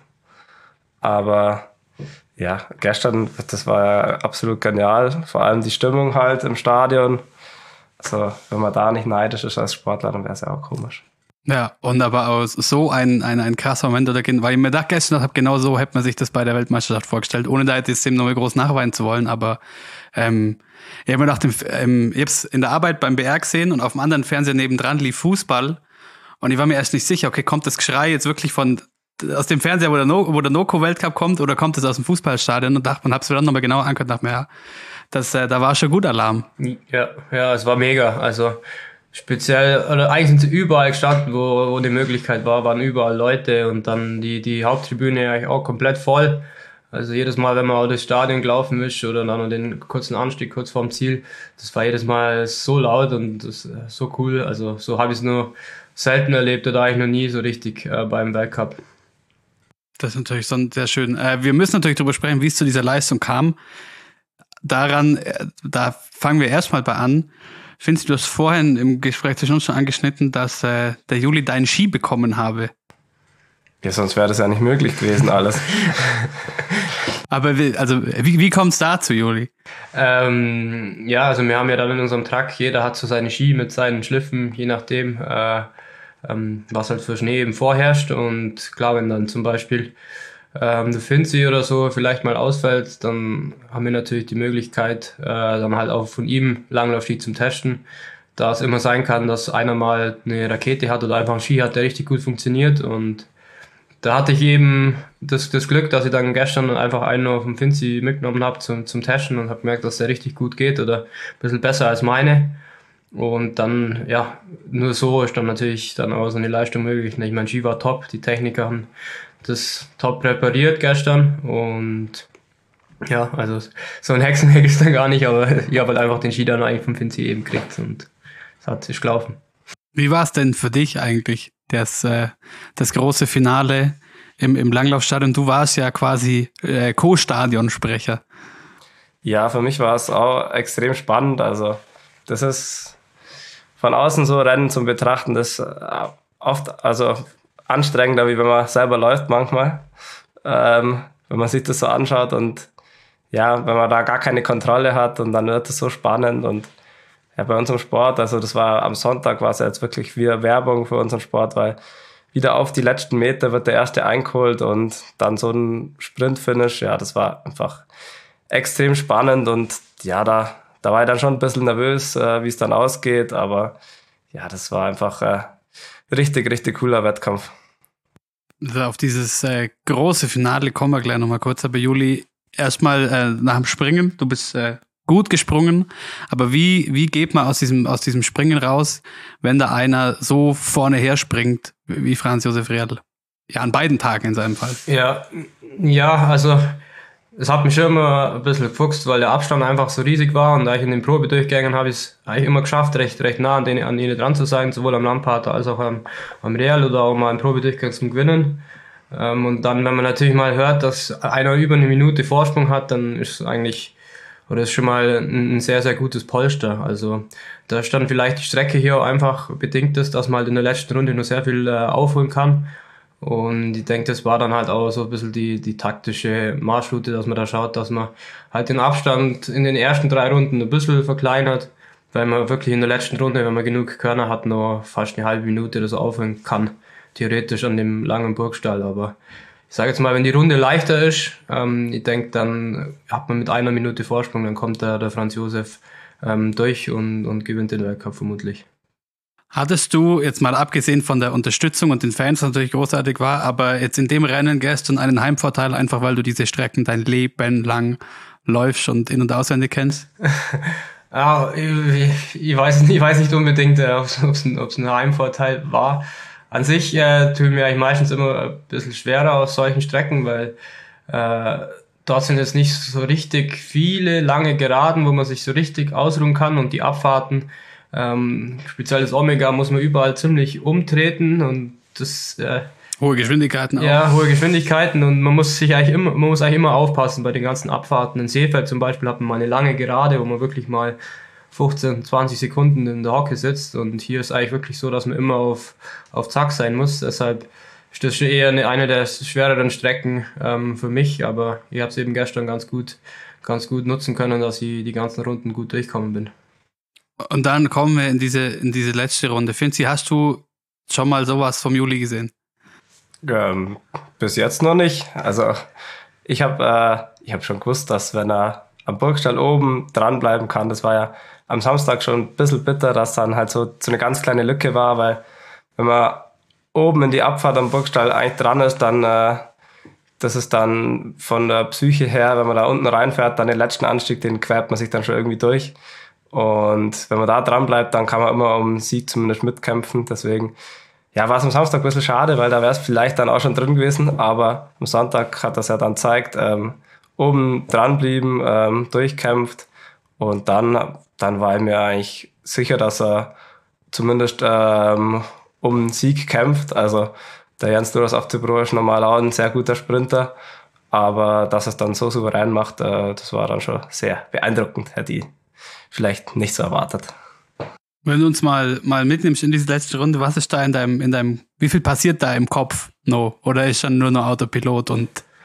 Aber ja, gestern, das war ja absolut genial. Vor allem die Stimmung halt im Stadion. Also wenn man da nicht neidisch ist als Sportler, dann wäre es ja auch komisch. Ja, und aber auch so ein, ein, ein krasser Moment, oder, weil ich mir da gestern habe, genau so hätte man sich das bei der Weltmeisterschaft vorgestellt, ohne da jetzt dem nochmal groß nachweinen zu wollen, aber ähm, ich habe mir gedacht, ähm, ich habe es in der Arbeit beim B R gesehen und auf dem anderen Fernseher nebendran lief Fußball und ich war mir erst nicht sicher, okay, kommt das Geschrei jetzt wirklich von aus dem Fernseher, wo der, no, wo der Noco-Weltcup kommt, oder kommt es aus dem Fußballstadion, und dachte, man habe es mir dann nochmal genauer angehört und dachte mir, ja, das, äh, da war schon gut Alarm. Ja, ja, es war mega. Also speziell, oder eigentlich sind sie überall gestanden, wo, wo die Möglichkeit war, waren überall Leute und dann die, die Haupttribüne eigentlich auch komplett voll. Also jedes Mal, wenn man auch durchs Stadion gelaufen ist oder dann noch den kurzen Anstieg kurz vorm Ziel, das war jedes Mal so laut und das, so cool. Also so habe ich es nur selten erlebt oder eigentlich noch nie so richtig äh, beim Weltcup. Das ist natürlich so sehr schön. Äh, wir müssen natürlich darüber sprechen, wie es zu dieser Leistung kam. Daran, äh, da fangen wir erstmal bei an. Findest du das vorhin im Gespräch zwischen uns schon angeschnitten, dass äh, der Juli deinen Ski bekommen habe? Ja, sonst wäre das ja nicht möglich gewesen alles. Aber wie, also wie, wie kommt es dazu, Juli? Ähm, ja, also wir haben ja dann in unserem Truck, jeder hat so seine Ski mit seinen Schliffen, je nachdem, äh, ähm, was halt für Schnee eben vorherrscht. Und klar, wenn dann zum Beispiel ähm, der Finzi oder so vielleicht mal ausfällt, dann haben wir natürlich die Möglichkeit, äh, dann halt auch von ihm Langlaufski zum Testen. Da es immer sein kann, dass einer mal eine Rakete hat oder einfach einen Ski hat, der richtig gut funktioniert. Und da hatte ich eben das, das Glück, dass ich dann gestern einfach einen auf dem Finzi mitgenommen habe zum, zum Testen und habe gemerkt, dass der richtig gut geht oder ein bisschen besser als meine. Und dann, ja, nur so ist dann natürlich dann auch so eine Leistung möglich. Ich meine, Ski war top, die Techniker haben das top repariert gestern und ja, also so ein Hexenwerk ist dann gar nicht, aber ich habe halt einfach den Ski dann eigentlich vom Finzi eben gekriegt und es hat sich gelaufen. Wie war es denn für dich eigentlich, das, äh, das große Finale im, im Langlaufstadion? Du warst ja quasi äh, Co-Stadionsprecher. Ja, für mich war es auch extrem spannend. Also das ist von außen so Rennen zum Betrachten, das ist oft also anstrengender, wie wenn man selber läuft manchmal. Ähm, wenn man sich das so anschaut und ja, wenn man da gar keine Kontrolle hat und dann wird es so spannend und ja, bei unserem Sport, also das war am Sonntag, war es jetzt wirklich wie Werbung für unseren Sport, weil wieder auf die letzten Meter wird der erste eingeholt und dann so ein Sprint-Finish, ja, das war einfach extrem spannend und ja, da, da war ich dann schon ein bisschen nervös, äh, wie es dann ausgeht, aber ja, das war einfach äh, richtig, richtig cooler Wettkampf. Also auf dieses äh, große Finale kommen wir gleich nochmal kurz, aber Juli, erstmal äh, nach dem Springen, du bist äh, gut gesprungen, aber wie, wie geht man aus diesem, aus diesem Springen raus, wenn da einer so vorne her springt, wie Franz Josef Rehrl? Ja, an beiden Tagen in seinem Fall. Ja, ja, also es hat mich schon immer ein bisschen gefuchst, weil der Abstand einfach so riesig war und da ich in den Probedurchgängen habe ich es eigentlich immer geschafft, recht, recht nah an denen, an denen dran zu sein, sowohl am Lampater als auch am, am Real oder auch mal im Probedurchgang zum Gewinnen. Ähm, und dann, wenn man natürlich mal hört, dass einer über eine Minute Vorsprung hat, dann ist es eigentlich, oder ist schon mal ein, ein sehr, sehr gutes Polster. Also da ist dann vielleicht die Strecke hier auch einfach bedingt ist, dass man halt in der letzten Runde nur sehr viel äh, aufholen kann. Und ich denke, das war dann halt auch so ein bisschen die, die taktische Marschroute, dass man da schaut, dass man halt den Abstand in den ersten drei Runden ein bisschen verkleinert, weil man wirklich in der letzten Runde, wenn man genug Körner hat, noch fast eine halbe Minute oder so aufholen kann, theoretisch an dem langen Burgstall. Aber ich sage jetzt mal, wenn die Runde leichter ist, ähm, ich denke, dann hat man mit einer Minute Vorsprung, dann kommt der, der Franz Josef ähm, durch und, und gewinnt den Weltcup vermutlich. Hattest du, jetzt mal abgesehen von der Unterstützung und den Fans, was natürlich großartig war, aber jetzt in dem Rennen gestern einen Heimvorteil, einfach weil du diese Strecken dein Leben lang läufst und in- und auswendig kennst? Ja, ich, ich, weiß, ich weiß nicht unbedingt, ob es ein, ein Heimvorteil war. An sich äh, tue ich mir eigentlich meistens immer ein bisschen schwerer auf solchen Strecken, weil äh, dort sind jetzt nicht so richtig viele lange Geraden, wo man sich so richtig ausruhen kann und die Abfahrten, Ähm, speziell das Omega muss man überall ziemlich umtreten und das äh, hohe Geschwindigkeiten auch. Ja, hohe Geschwindigkeiten und man muss sich eigentlich immer, man muss eigentlich immer aufpassen bei den ganzen Abfahrten. In Seefeld zum Beispiel hat man mal eine lange Gerade, wo man wirklich mal fünfzehn, zwanzig Sekunden in der Hocke sitzt und hier ist eigentlich wirklich so, dass man immer auf, auf Zack sein muss. Deshalb ist das schon eher eine, eine der schwereren Strecken ähm, für mich, aber ich habe es eben gestern ganz gut, ganz gut nutzen können, dass ich die ganzen Runden gut durchkommen bin. Und dann kommen wir in diese, in diese letzte Runde. Finzi, hast du schon mal sowas vom Juli gesehen? Ähm, bis jetzt noch nicht. Also ich habe äh, ich hab schon gewusst, dass wenn er am Burgstall oben dranbleiben kann, das war ja am Samstag schon ein bisschen bitter, dass dann halt so, so eine ganz kleine Lücke war, weil wenn man oben in die Abfahrt am Burgstall eigentlich dran ist, dann äh, das ist dann von der Psyche her, wenn man da unten reinfährt, dann den letzten Anstieg, den quert man sich dann schon irgendwie durch. Und wenn man da dran bleibt, dann kann man immer um Sieg zumindest mitkämpfen. Deswegen ja, war es am Samstag ein bisschen schade, weil da wäre es vielleicht dann auch schon drin gewesen. Aber am Sonntag hat das ja dann gezeigt, ähm, oben dranbleiben, ähm, durchkämpft. Und dann, dann war ich mir eigentlich sicher, dass er zumindest ähm, um einen Sieg kämpft. Also der Jens Duras auf Tibro ist normal auch ein sehr guter Sprinter. Aber dass er es dann so souverän macht, äh, das war dann schon sehr beeindruckend, hätte ich vielleicht nicht so erwartet. Wenn du uns mal, mal mitnimmst in diese letzte Runde, was ist da in deinem, in deinem, wie viel passiert da im Kopf noch? Oder ist dann nur noch Autopilot und?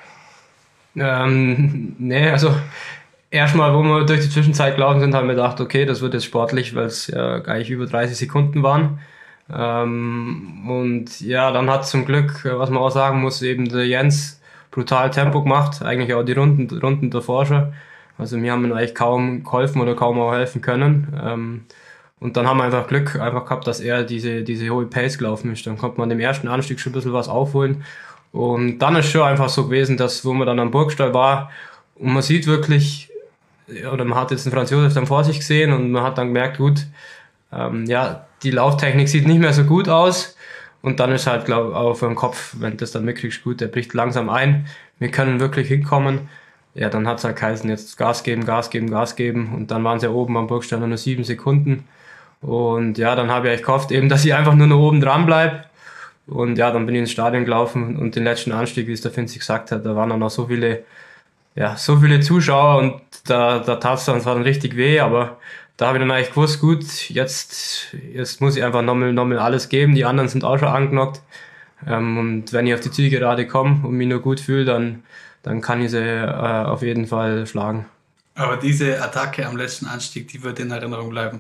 Ähm, nee, also erstmal, wo wir durch die Zwischenzeit gelaufen sind, haben wir gedacht, okay, das wird jetzt sportlich, weil es ja eigentlich über dreißig Sekunden waren. Ähm, und ja, dann hat zum Glück, was man auch sagen muss, eben der Jens brutal Tempo gemacht, eigentlich auch die Runden, Runden davor schon. Also wir haben ihm eigentlich kaum geholfen oder kaum auch helfen können. Ähm, und dann haben wir einfach Glück einfach gehabt, dass er diese, diese hohe Pace gelaufen ist. Dann konnte man dem ersten Anstieg schon ein bisschen was aufholen. Und dann ist schon einfach so gewesen, dass, wo man dann am Burgstall war und man sieht wirklich, oder man hat jetzt den Franz Josef dann vor sich gesehen und man hat dann gemerkt, gut, ähm, ja, die Lauftechnik sieht nicht mehr so gut aus. Und dann ist halt, glaube ich, auch für den Kopf, wenn du das dann mitkriegst, gut, der bricht langsam ein. Wir können wirklich hinkommen. Ja, dann hat es halt geheißen, jetzt Gas geben, Gas geben, Gas geben. Und dann waren sie ja oben am Burgstall nur sieben Sekunden. Und ja, dann habe ich eigentlich gehofft, eben, dass ich einfach nur noch oben dran bleibe. Und ja, dann bin ich ins Stadion gelaufen und den letzten Anstieg, wie es der Finzi gesagt hat, da waren dann noch so viele, ja, so viele Zuschauer und da, da tat es dann zwar dann richtig weh, aber da habe ich dann eigentlich gewusst, gut, jetzt, jetzt muss ich einfach nochmal, nochmal alles geben. Die anderen sind auch schon angenockt. Ähm, und wenn ich auf die Zielgerade komme und mich nur gut fühle, dann, dann kann ich sie äh, auf jeden Fall schlagen. Aber diese Attacke am letzten Anstieg, die wird in Erinnerung bleiben.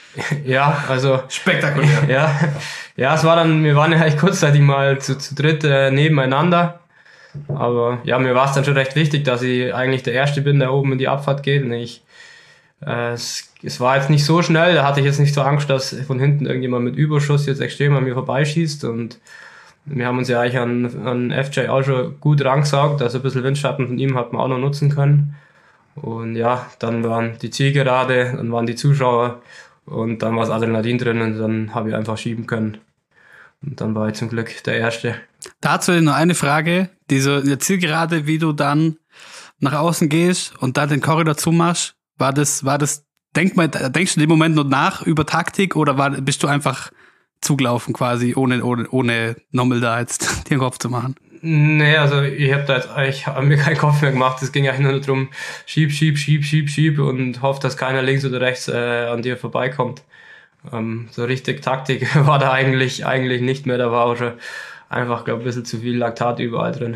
Ja, also... Spektakulär. Ja, ja, es war dann, wir waren ja eigentlich kurzzeitig mal zu, zu dritt äh, nebeneinander. Aber ja, mir war es dann schon recht wichtig, dass ich eigentlich der Erste bin, der oben in die Abfahrt geht. Und ich, äh, es, es war jetzt nicht so schnell, da hatte ich jetzt nicht so Angst, dass von hinten irgendjemand mit Überschuss jetzt extrem an mir vorbeischießt. Und wir haben uns ja eigentlich an, an F J auch schon gut rangesaugt, also ein bisschen Windschatten von ihm hat man auch noch nutzen können. Und ja, dann waren die Zielgerade, dann waren die Zuschauer und dann war das Adrenalin drin und dann habe ich einfach schieben können. Und dann war ich zum Glück der Erste. Dazu nur eine Frage, diese der Zielgerade, wie du dann nach außen gehst und dann den Korridor zumachst, war das, war das, denk mal, denkst du in dem Moment noch nach über Taktik oder war, bist du einfach zugelaufen quasi, ohne, ohne, ohne nochmal da jetzt dir den Kopf zu machen? Nee, also ich habe da jetzt, ich habe mir keinen Kopf mehr gemacht. Es ging eigentlich nur darum, schieb, schieb, schieb, schieb, schieb und hoffe, dass keiner links oder rechts äh, an dir vorbeikommt. Ähm, so richtig Taktik war da eigentlich eigentlich nicht mehr. Da war auch schon einfach, glaube ich, ein bisschen zu viel Laktat überall drin.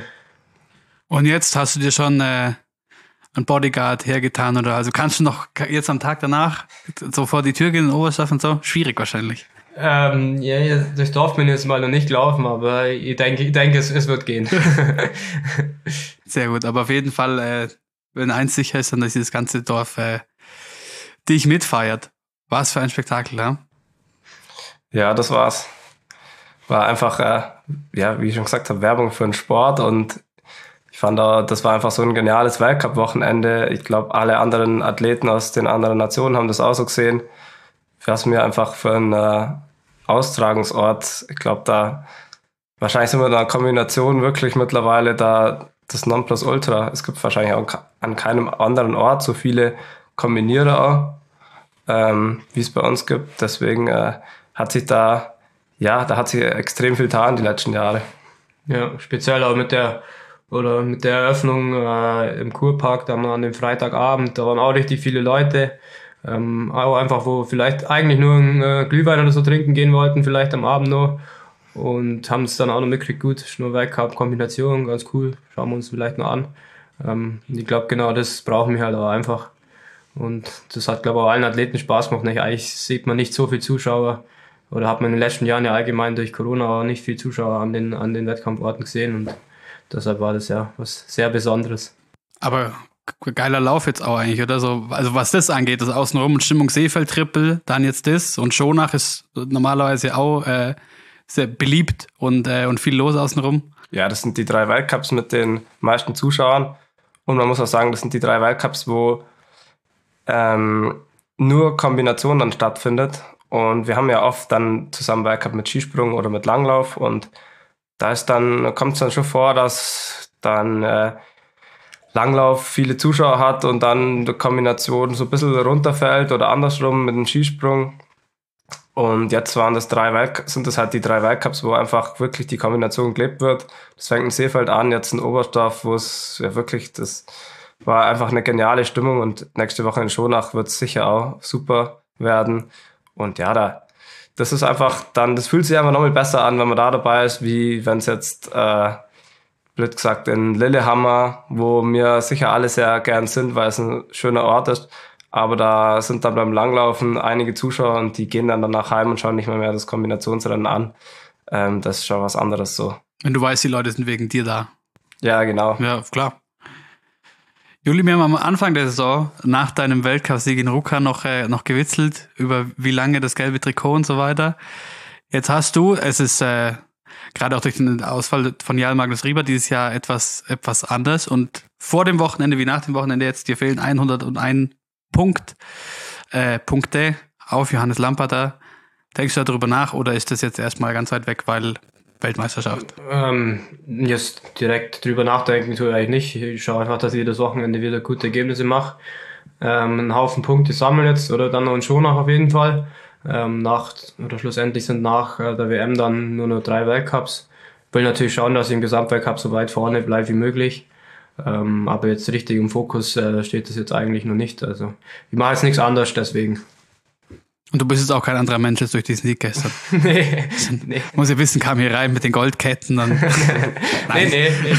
Und jetzt hast du dir schon äh, einen Bodyguard hergetan oder also kannst du noch jetzt am Tag danach so vor die Tür gehen in Oberstdorf und so? Schwierig wahrscheinlich. Ähm, ja, durchs Dorf bin ich jetzt mal noch nicht gelaufen, aber ich denke, ich denke, es, es wird gehen. Sehr gut, aber auf jeden Fall, äh, wenn eins sicher ist, dann ist das ganze Dorf äh, dich mitfeiert. Was für ein Spektakel, ja? Ja, das war's. War einfach, äh, ja, wie ich schon gesagt habe, Werbung für den Sport und ich fand da, das war einfach so ein geniales Weltcup-Wochenende. Ich glaube, alle anderen Athleten aus den anderen Nationen haben das auch so gesehen. Was mir einfach für einen äh, Austragungsort, ich glaube, da wahrscheinlich sind wir in einer Kombination wirklich mittlerweile da das Nonplusultra. Es gibt wahrscheinlich auch an keinem anderen Ort so viele Kombinierer, ähm, wie es bei uns gibt. Deswegen äh, hat sich da, ja, da hat sich extrem viel getan die letzten Jahre. Ja, speziell auch mit der oder mit der Eröffnung äh, im Kurpark, da an dem Freitagabend, da waren auch richtig viele Leute. Ähm, auch einfach, wo vielleicht eigentlich nur einen äh, Glühwein oder so trinken gehen wollten, vielleicht am Abend noch. Und haben es dann auch noch mitgekriegt, gut, ist nur Weltcup-Kombination, ganz cool, schauen wir uns vielleicht noch an. Ähm, ich glaube, genau das brauchen wir halt auch einfach. Und das hat, glaube ich, auch allen Athleten Spaß gemacht. Eigentlich sieht man nicht so viel Zuschauer, oder hat man in den letzten Jahren ja allgemein durch Corona auch nicht viel Zuschauer an den, an den Wettkampforten gesehen. Und deshalb war das ja was sehr Besonderes. Aber geiler Lauf jetzt auch eigentlich, oder so? Also was das angeht, das Außenrum und Stimmung Seefeld-Triple, dann jetzt das und Schonach ist normalerweise auch äh, sehr beliebt und, äh, und viel los außenrum. Ja, das sind die drei Weltcups mit den meisten Zuschauern und man muss auch sagen, das sind die drei Weltcups, wo ähm, nur Kombination dann stattfindet und wir haben ja oft dann zusammen Weltcup mit Skisprung oder mit Langlauf und da ist dann, kommt es dann schon vor, dass dann äh, Langlauf viele Zuschauer hat und dann die Kombination so ein bisschen runterfällt oder andersrum mit dem Skisprung. Und jetzt waren das drei Weltcups, sind das halt die drei Weltcups, wo einfach wirklich die Kombination gelebt wird. Das fängt in Seefeld an, jetzt in Oberstdorf, wo es ja wirklich, das war einfach eine geniale Stimmung und nächste Woche in Schonach wird es sicher auch super werden. Und ja, da, das ist einfach dann, das fühlt sich einfach nochmal besser an, wenn man da dabei ist, wie wenn es jetzt, äh, blöd gesagt, in Lillehammer, wo wir sicher alle sehr gern sind, weil es ein schöner Ort ist. Aber da sind dann beim Langlaufen einige Zuschauer und die gehen dann danach heim und schauen nicht mehr, mehr das Kombinationsrennen an. Ähm, das ist schon was anderes so. Wenn du weißt, die Leute sind wegen dir da. Ja, genau. Ja, klar. Juli, wir haben am Anfang der Saison nach deinem Weltcup-Sieg in Ruka noch, äh, noch gewitzelt über wie lange das gelbe Trikot und so weiter. Jetzt hast du, es ist äh, gerade auch durch den Ausfall von Jarl Magnus Rieber dieses Jahr etwas, etwas anders und vor dem Wochenende wie nach dem Wochenende jetzt, dir fehlen hunderteins Punkt, äh, Punkte auf Johannes Lamperter. Denkst du darüber nach oder ist das jetzt erstmal ganz weit weg, weil Weltmeisterschaft? Ähm, jetzt direkt drüber nachdenken tue ich eigentlich nicht. Ich schaue einfach, dass ich jedes Wochenende wieder gute Ergebnisse mache. Ähm, einen Haufen Punkte sammeln jetzt oder dann noch einen Schonach auf jeden Fall. Ähm, nach, oder schlussendlich sind nach äh, der W M dann nur noch drei Weltcups. Ich will natürlich schauen, dass ich im Gesamtweltcup so weit vorne bleibe wie möglich. Ähm, aber jetzt richtig im Fokus äh, steht das jetzt eigentlich noch nicht. Also ich mache jetzt nichts anderes deswegen. Und du bist jetzt auch kein anderer Mensch jetzt durch diesen Sieg gestern. nee, nee. Muss ja wissen, kam hier rein mit den Goldketten. Dann nee, nee, nee.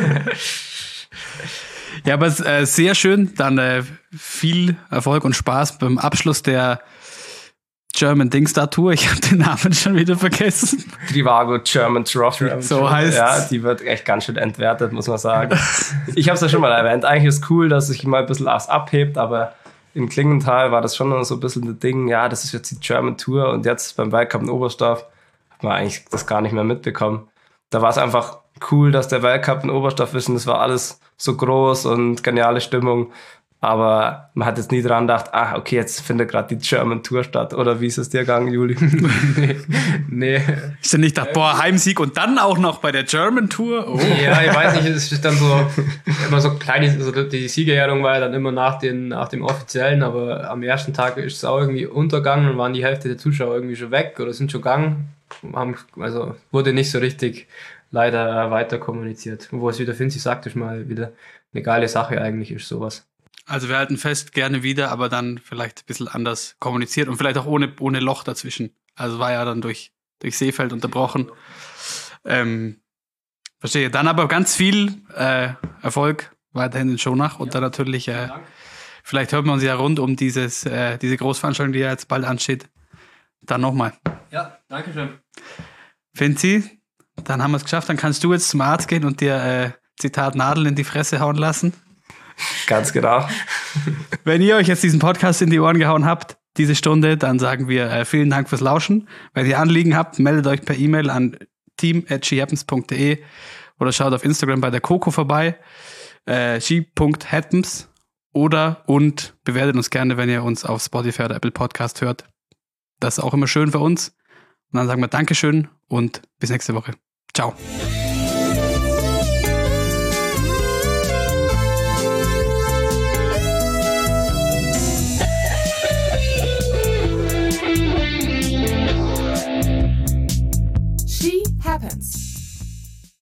Ja, aber äh, sehr schön. Dann äh, viel Erfolg und Spaß beim Abschluss der German Dingstar Tour. Ich habe den Namen schon wieder vergessen. Trivago German Trophy. So heißt Ja, die wird echt ganz schön entwertet, muss man sagen. Ich habe es ja schon mal erwähnt. Eigentlich ist cool, dass sich mal ein bisschen was abhebt, aber in Klingenthal war das schon noch so ein bisschen das Ding, ja, das ist jetzt die German Tour und jetzt beim Weltcup in Oberstdorf hat man eigentlich das gar nicht mehr mitbekommen. Da war es einfach cool, dass der Weltcup in Oberstdorf ist und das war alles so groß und geniale Stimmung, aber man hat jetzt nie dran gedacht, ah, okay, jetzt findet gerade die German Tour statt, oder wie ist es dir gegangen, Juli? nee, nee. Ich dann nicht gedacht, boah, Heimsieg und dann auch noch bei der German Tour? Oh. Ja, ich weiß nicht, es ist dann so immer so kleine, also die Siegerehrung war ja dann immer nach, den, nach dem Offiziellen, aber am ersten Tag ist es auch irgendwie untergegangen und waren die Hälfte der Zuschauer irgendwie schon weg oder sind schon gegangen. Haben, also wurde nicht so richtig leider weiter kommuniziert. Wo es wieder Finzi sagt, ist mal wieder eine geile Sache eigentlich ist sowas. Also wir halten fest, gerne wieder, aber dann vielleicht ein bisschen anders kommuniziert und vielleicht auch ohne, ohne Loch dazwischen. Also war ja dann durch, durch Seefeld unterbrochen. Ähm, verstehe. Dann aber ganz viel äh, Erfolg weiterhin in Schonach und dann natürlich, äh, vielleicht hört man uns ja rund um dieses, äh, diese Großveranstaltung, die ja jetzt bald ansteht, dann nochmal. Ja, danke schön. Finzi, dann haben wir es geschafft. Dann kannst du jetzt zum Arzt gehen und dir, äh, Zitat, Nadeln in die Fresse hauen lassen. Ganz genau. Wenn ihr euch jetzt diesen Podcast in die Ohren gehauen habt, diese Stunde, dann sagen wir äh, vielen Dank fürs Lauschen. Wenn ihr Anliegen habt, meldet euch per E-Mail an team at she happens punkt de oder schaut auf Instagram bei der Coco vorbei, äh, she punkt happens oder und bewertet uns gerne, wenn ihr uns auf Spotify oder Apple Podcast hört. Das ist auch immer schön für uns. Und dann sagen wir Dankeschön und bis nächste Woche. Ciao.